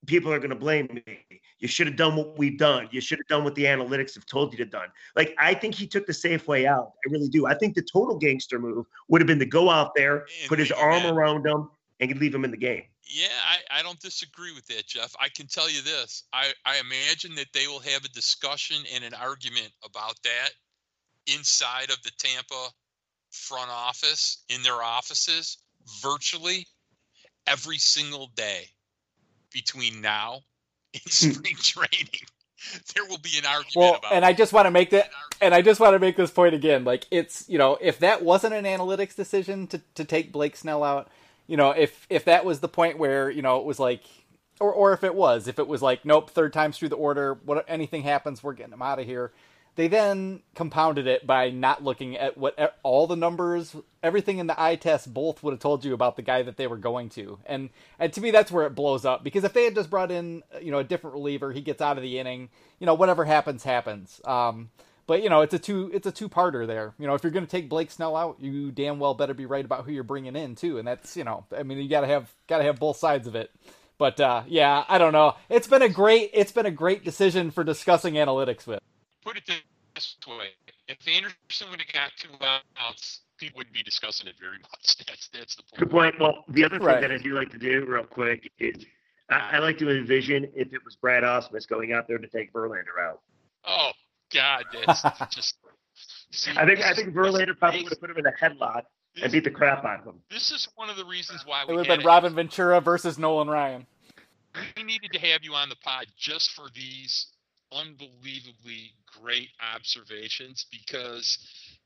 B: people are going to blame me. You should have done what we've done. You should have done what the analytics have told you to done. Like, I think he took the safe way out. I really do. I think the total gangster move would have been to go out there, put his arm around him, and leave him in the game.
C: Yeah, I don't disagree with that, Jeff. I can tell you this. I imagine that they will have a discussion and an argument about that inside of the Tampa front office, in their offices, virtually every single day between now and spring training. There will be an argument about
A: and I just want to make that, and I just want to make this point again. Like, it's, if that wasn't an analytics decision to take Blake Snell out, if that was the point where, it was like, or if it was like, nope, third time's through the order, what, anything happens, we're getting him out of here. They then compounded it by not looking at what all the numbers, everything in the eye test, both would have told you about the guy that they were going to. And to me, that's where it blows up, because if they had just brought in, a different reliever, he gets out of the inning, whatever happens, happens. But it's a two-parter there. If you're going to take Blake Snell out, you damn well better be right about who you're bringing in too. And that's, you gotta have both sides of it. But yeah, I don't know. It's been a great decision for discussing analytics with.
D: Put it this way: if Anderson would have got 2 outs, people wouldn't be discussing it very much. That's the point.
B: Good point. Well, the other thing that I do like to do real quick is I like to envision if it was Brad Ausmus going out there to take Verlander out.
D: Oh God, that's just. See,
B: I think Verlander probably would have put him in a headlock and beat the crap out of him.
D: This is one of the reasons why
A: it would have been Robin Ventura versus Nolan Ryan.
D: We needed to have you on the pod just for these unbelievably great observations, because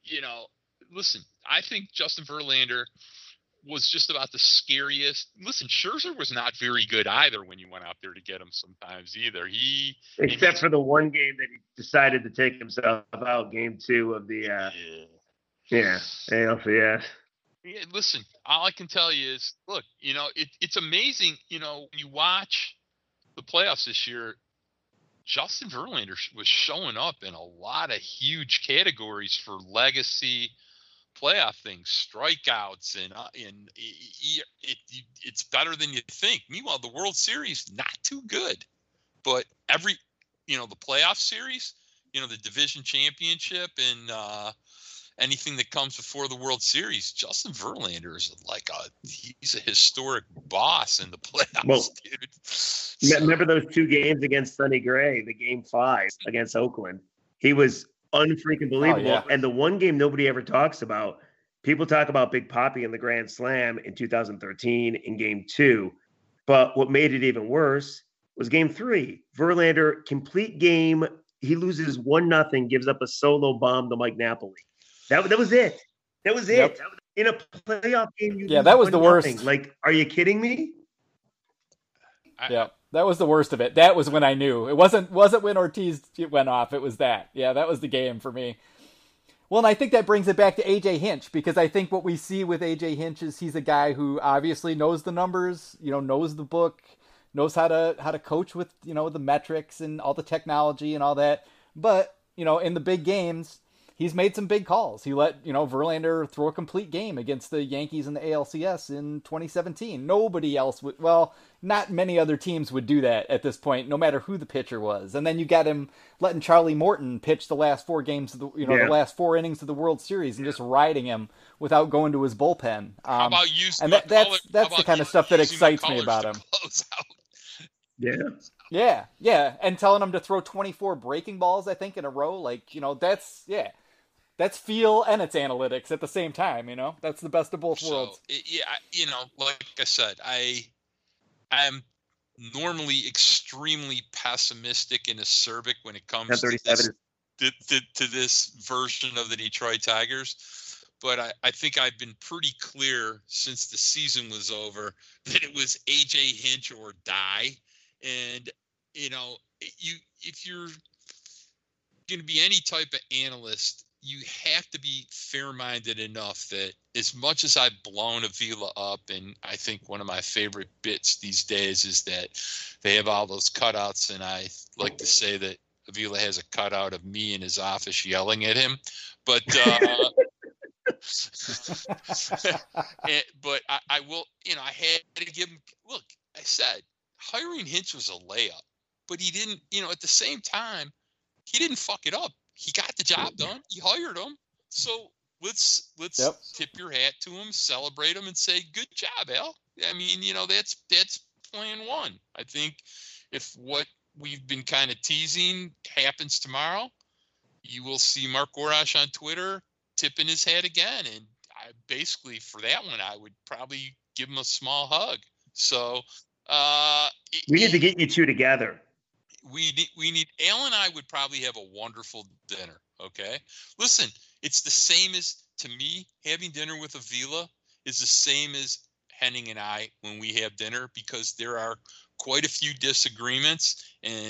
D: listen, I think Justin Verlander was just about the scariest. Listen, Scherzer was not very good either when you went out there to get him sometimes either.
B: Except for the one game that he decided to take himself out, game 2 of the ALCS.
D: Yeah, listen, all I can tell you is, look, it's amazing, when you watch the playoffs this year, Justin Verlander was showing up in a lot of huge categories for legacy playoff things, strikeouts, and it's better than you think. Meanwhile, the World Series, not too good, but the playoff series, the division championship, and anything that comes before the World Series, Justin Verlander is he's a historic boss in the playoffs, dude.
B: Remember those 2 games against Sonny Gray, the game 5 against Oakland? He was unfreaking believable. Oh, yeah. And the one game nobody ever talks about, people talk about Big Papi in the Grand Slam in 2013 in game 2. But what made it even worse was game 3. Verlander, complete game. He loses 1-0, gives up a solo bomb to Mike Napoli. That was it. That was it. Yep. In a playoff game,
A: that was the worst.
B: Like, are you kidding me?
A: Yeah, that was the worst of it. That was when I knew. It wasn't when Ortiz went off. It was that. Yeah, that was the game for me. Well, and I think that brings it back to A.J. Hinch, because I think what we see with A.J. Hinch is he's a guy who obviously knows the numbers, knows the book, knows how to coach with, the metrics and all the technology and all that. But, in the big games, he's made some big calls. He let, Verlander throw a complete game against the Yankees in the ALCS in 2017. Nobody else would, not many other teams would do that at this point, no matter who the pitcher was. And then you got him letting Charlie Morton pitch the last 4 games of the last 4 innings of the World Series and just riding him without going to his bullpen.
C: How about using
A: and that's the kind of stuff that excites me about him.
B: Yeah.
A: Yeah. And telling him to throw 24 breaking balls, I think, in a row. That's feel and it's analytics at the same time, That's the best of both worlds.
C: Like I said, I'm normally extremely pessimistic and acerbic when it comes to this version of the Detroit Tigers. But I think I've been pretty clear since the season was over that it was A.J. Hinch or die. And, if you're going to be any type of analyst, you have to be fair-minded enough that as much as I've blown Avila up, and I think one of my favorite bits these days is that they have all those cutouts, and I like to say that Avila has a cutout of me in his office yelling at him. But but I will, I had to give him, look, I said, hiring Hinch was a layup, but he didn't, at the same time, he didn't fuck it up. He got the job done. He hired him. So let's tip your hat to him, celebrate him, and say, good job, Al. I mean, that's plan one. I think if what we've been kind of teasing happens tomorrow, you will see Mark Gorash on Twitter tipping his hat again. And I basically, for that one, I would probably give him a small hug. So
B: we need to get you two together.
C: We need Al and I would probably have a wonderful dinner. Okay. Listen, it's the same as, to me, having dinner with Avila is the same as Henning and I when we have dinner, because there are quite a few disagreements,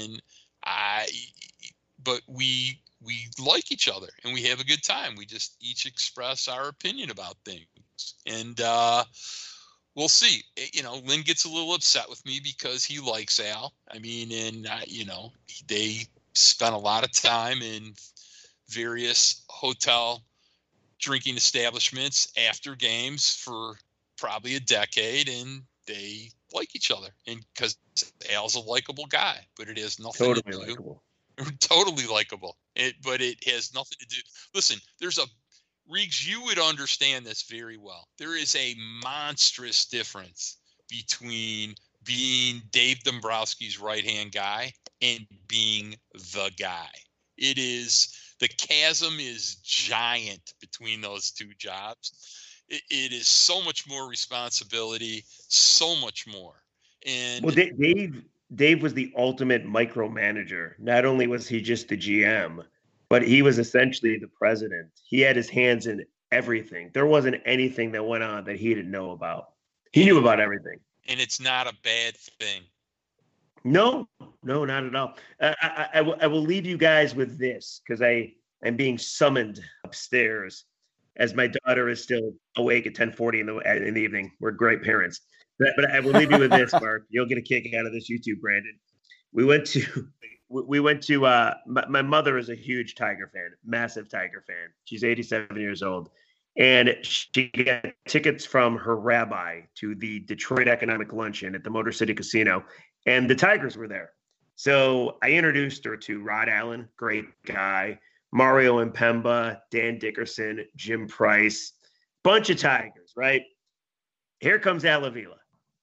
C: but we like each other and we have a good time. We just each express our opinion about things, and we'll see. Lynn gets a little upset with me because he likes Al. I mean, and they spent a lot of time in various hotel drinking establishments after games for probably a decade, and they like each other, and because Al's a likable guy, but it has nothing to do.
B: Likable.
C: Totally likable. But it has nothing to do. Listen, Reegs, you would understand this very well. There is a monstrous difference between being Dave Dombrowski's right-hand guy and being the guy. The chasm is giant between those two jobs. It is so much more responsibility, so much more. And
B: well, Dave was the ultimate micromanager. Not only was he just the GM, but he was essentially the president. He had his hands in everything. There wasn't anything that went on that he didn't know about. He knew about everything.
C: And it's not a bad thing.
B: No, not at all. I will leave you guys with this, because I'm being summoned upstairs as my daughter is still awake at 10:40 in the evening. We're great parents. But I will leave you with this, Mark. You'll get a kick out of this YouTube, Brandon. We went to my mother is a huge Tiger fan, massive Tiger fan. She's 87 years old. And she got tickets from her rabbi to the Detroit Economic Luncheon at the Motor City Casino. And the Tigers were there. So I introduced her to Rod Allen, great guy, Mario Impemba, Dan Dickerson, Jim Price, bunch of Tigers, right? Here comes Al Avila.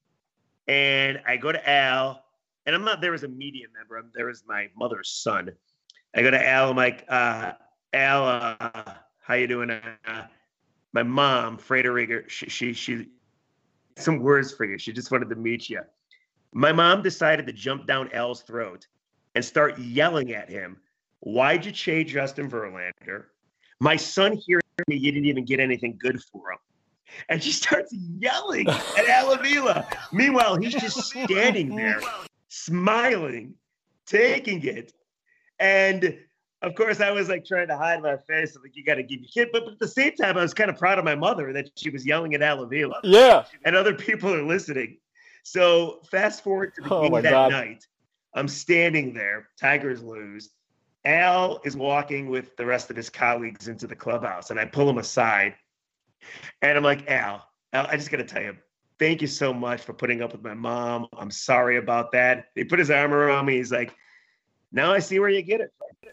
B: And I go to Al, and I'm not there as a media member. I'm there as my mother's son. I go to Al. I'm like, Al, how you doing? My mom, Frederica, she some words for you. She just wanted to meet you. My mom decided to jump down Al's throat and start yelling at him. Why'd you trade Justin Verlander? My son hearing me, you didn't even get anything good for him. And she starts yelling at Al Avila. Meanwhile, he's just standing there, smiling, taking it. And of course, I was like trying to hide my face. I'm like, you got to give your kid. But at the same time, I was kind of proud of my mother that she was yelling at Al Avila.
A: Yeah.
B: And other people are listening. So fast forward to the game that night. I'm standing there. Tigers lose. Al is walking with the rest of his colleagues into the clubhouse. And I pull him aside. And I'm like, Al, I just got to tell you, thank you so much for putting up with my mom. I'm sorry about that. He put his arm around me. He's like, now I see where you get it.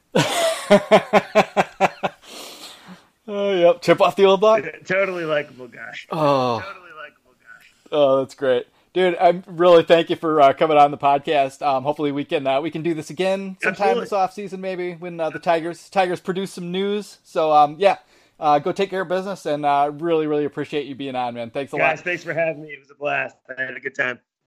A: Oh, yep. Chip off the old block.
B: Totally likable guy.
A: Oh, that's great, dude. I really thank you for coming on the podcast. Hopefully we can do this again sometime this off season, maybe when the Tigers produce some news. So yeah. Go take care of business, and really, really appreciate you being on, man. Thanks a lot.
B: Guys, thanks for having me. It was a blast. I had a good time.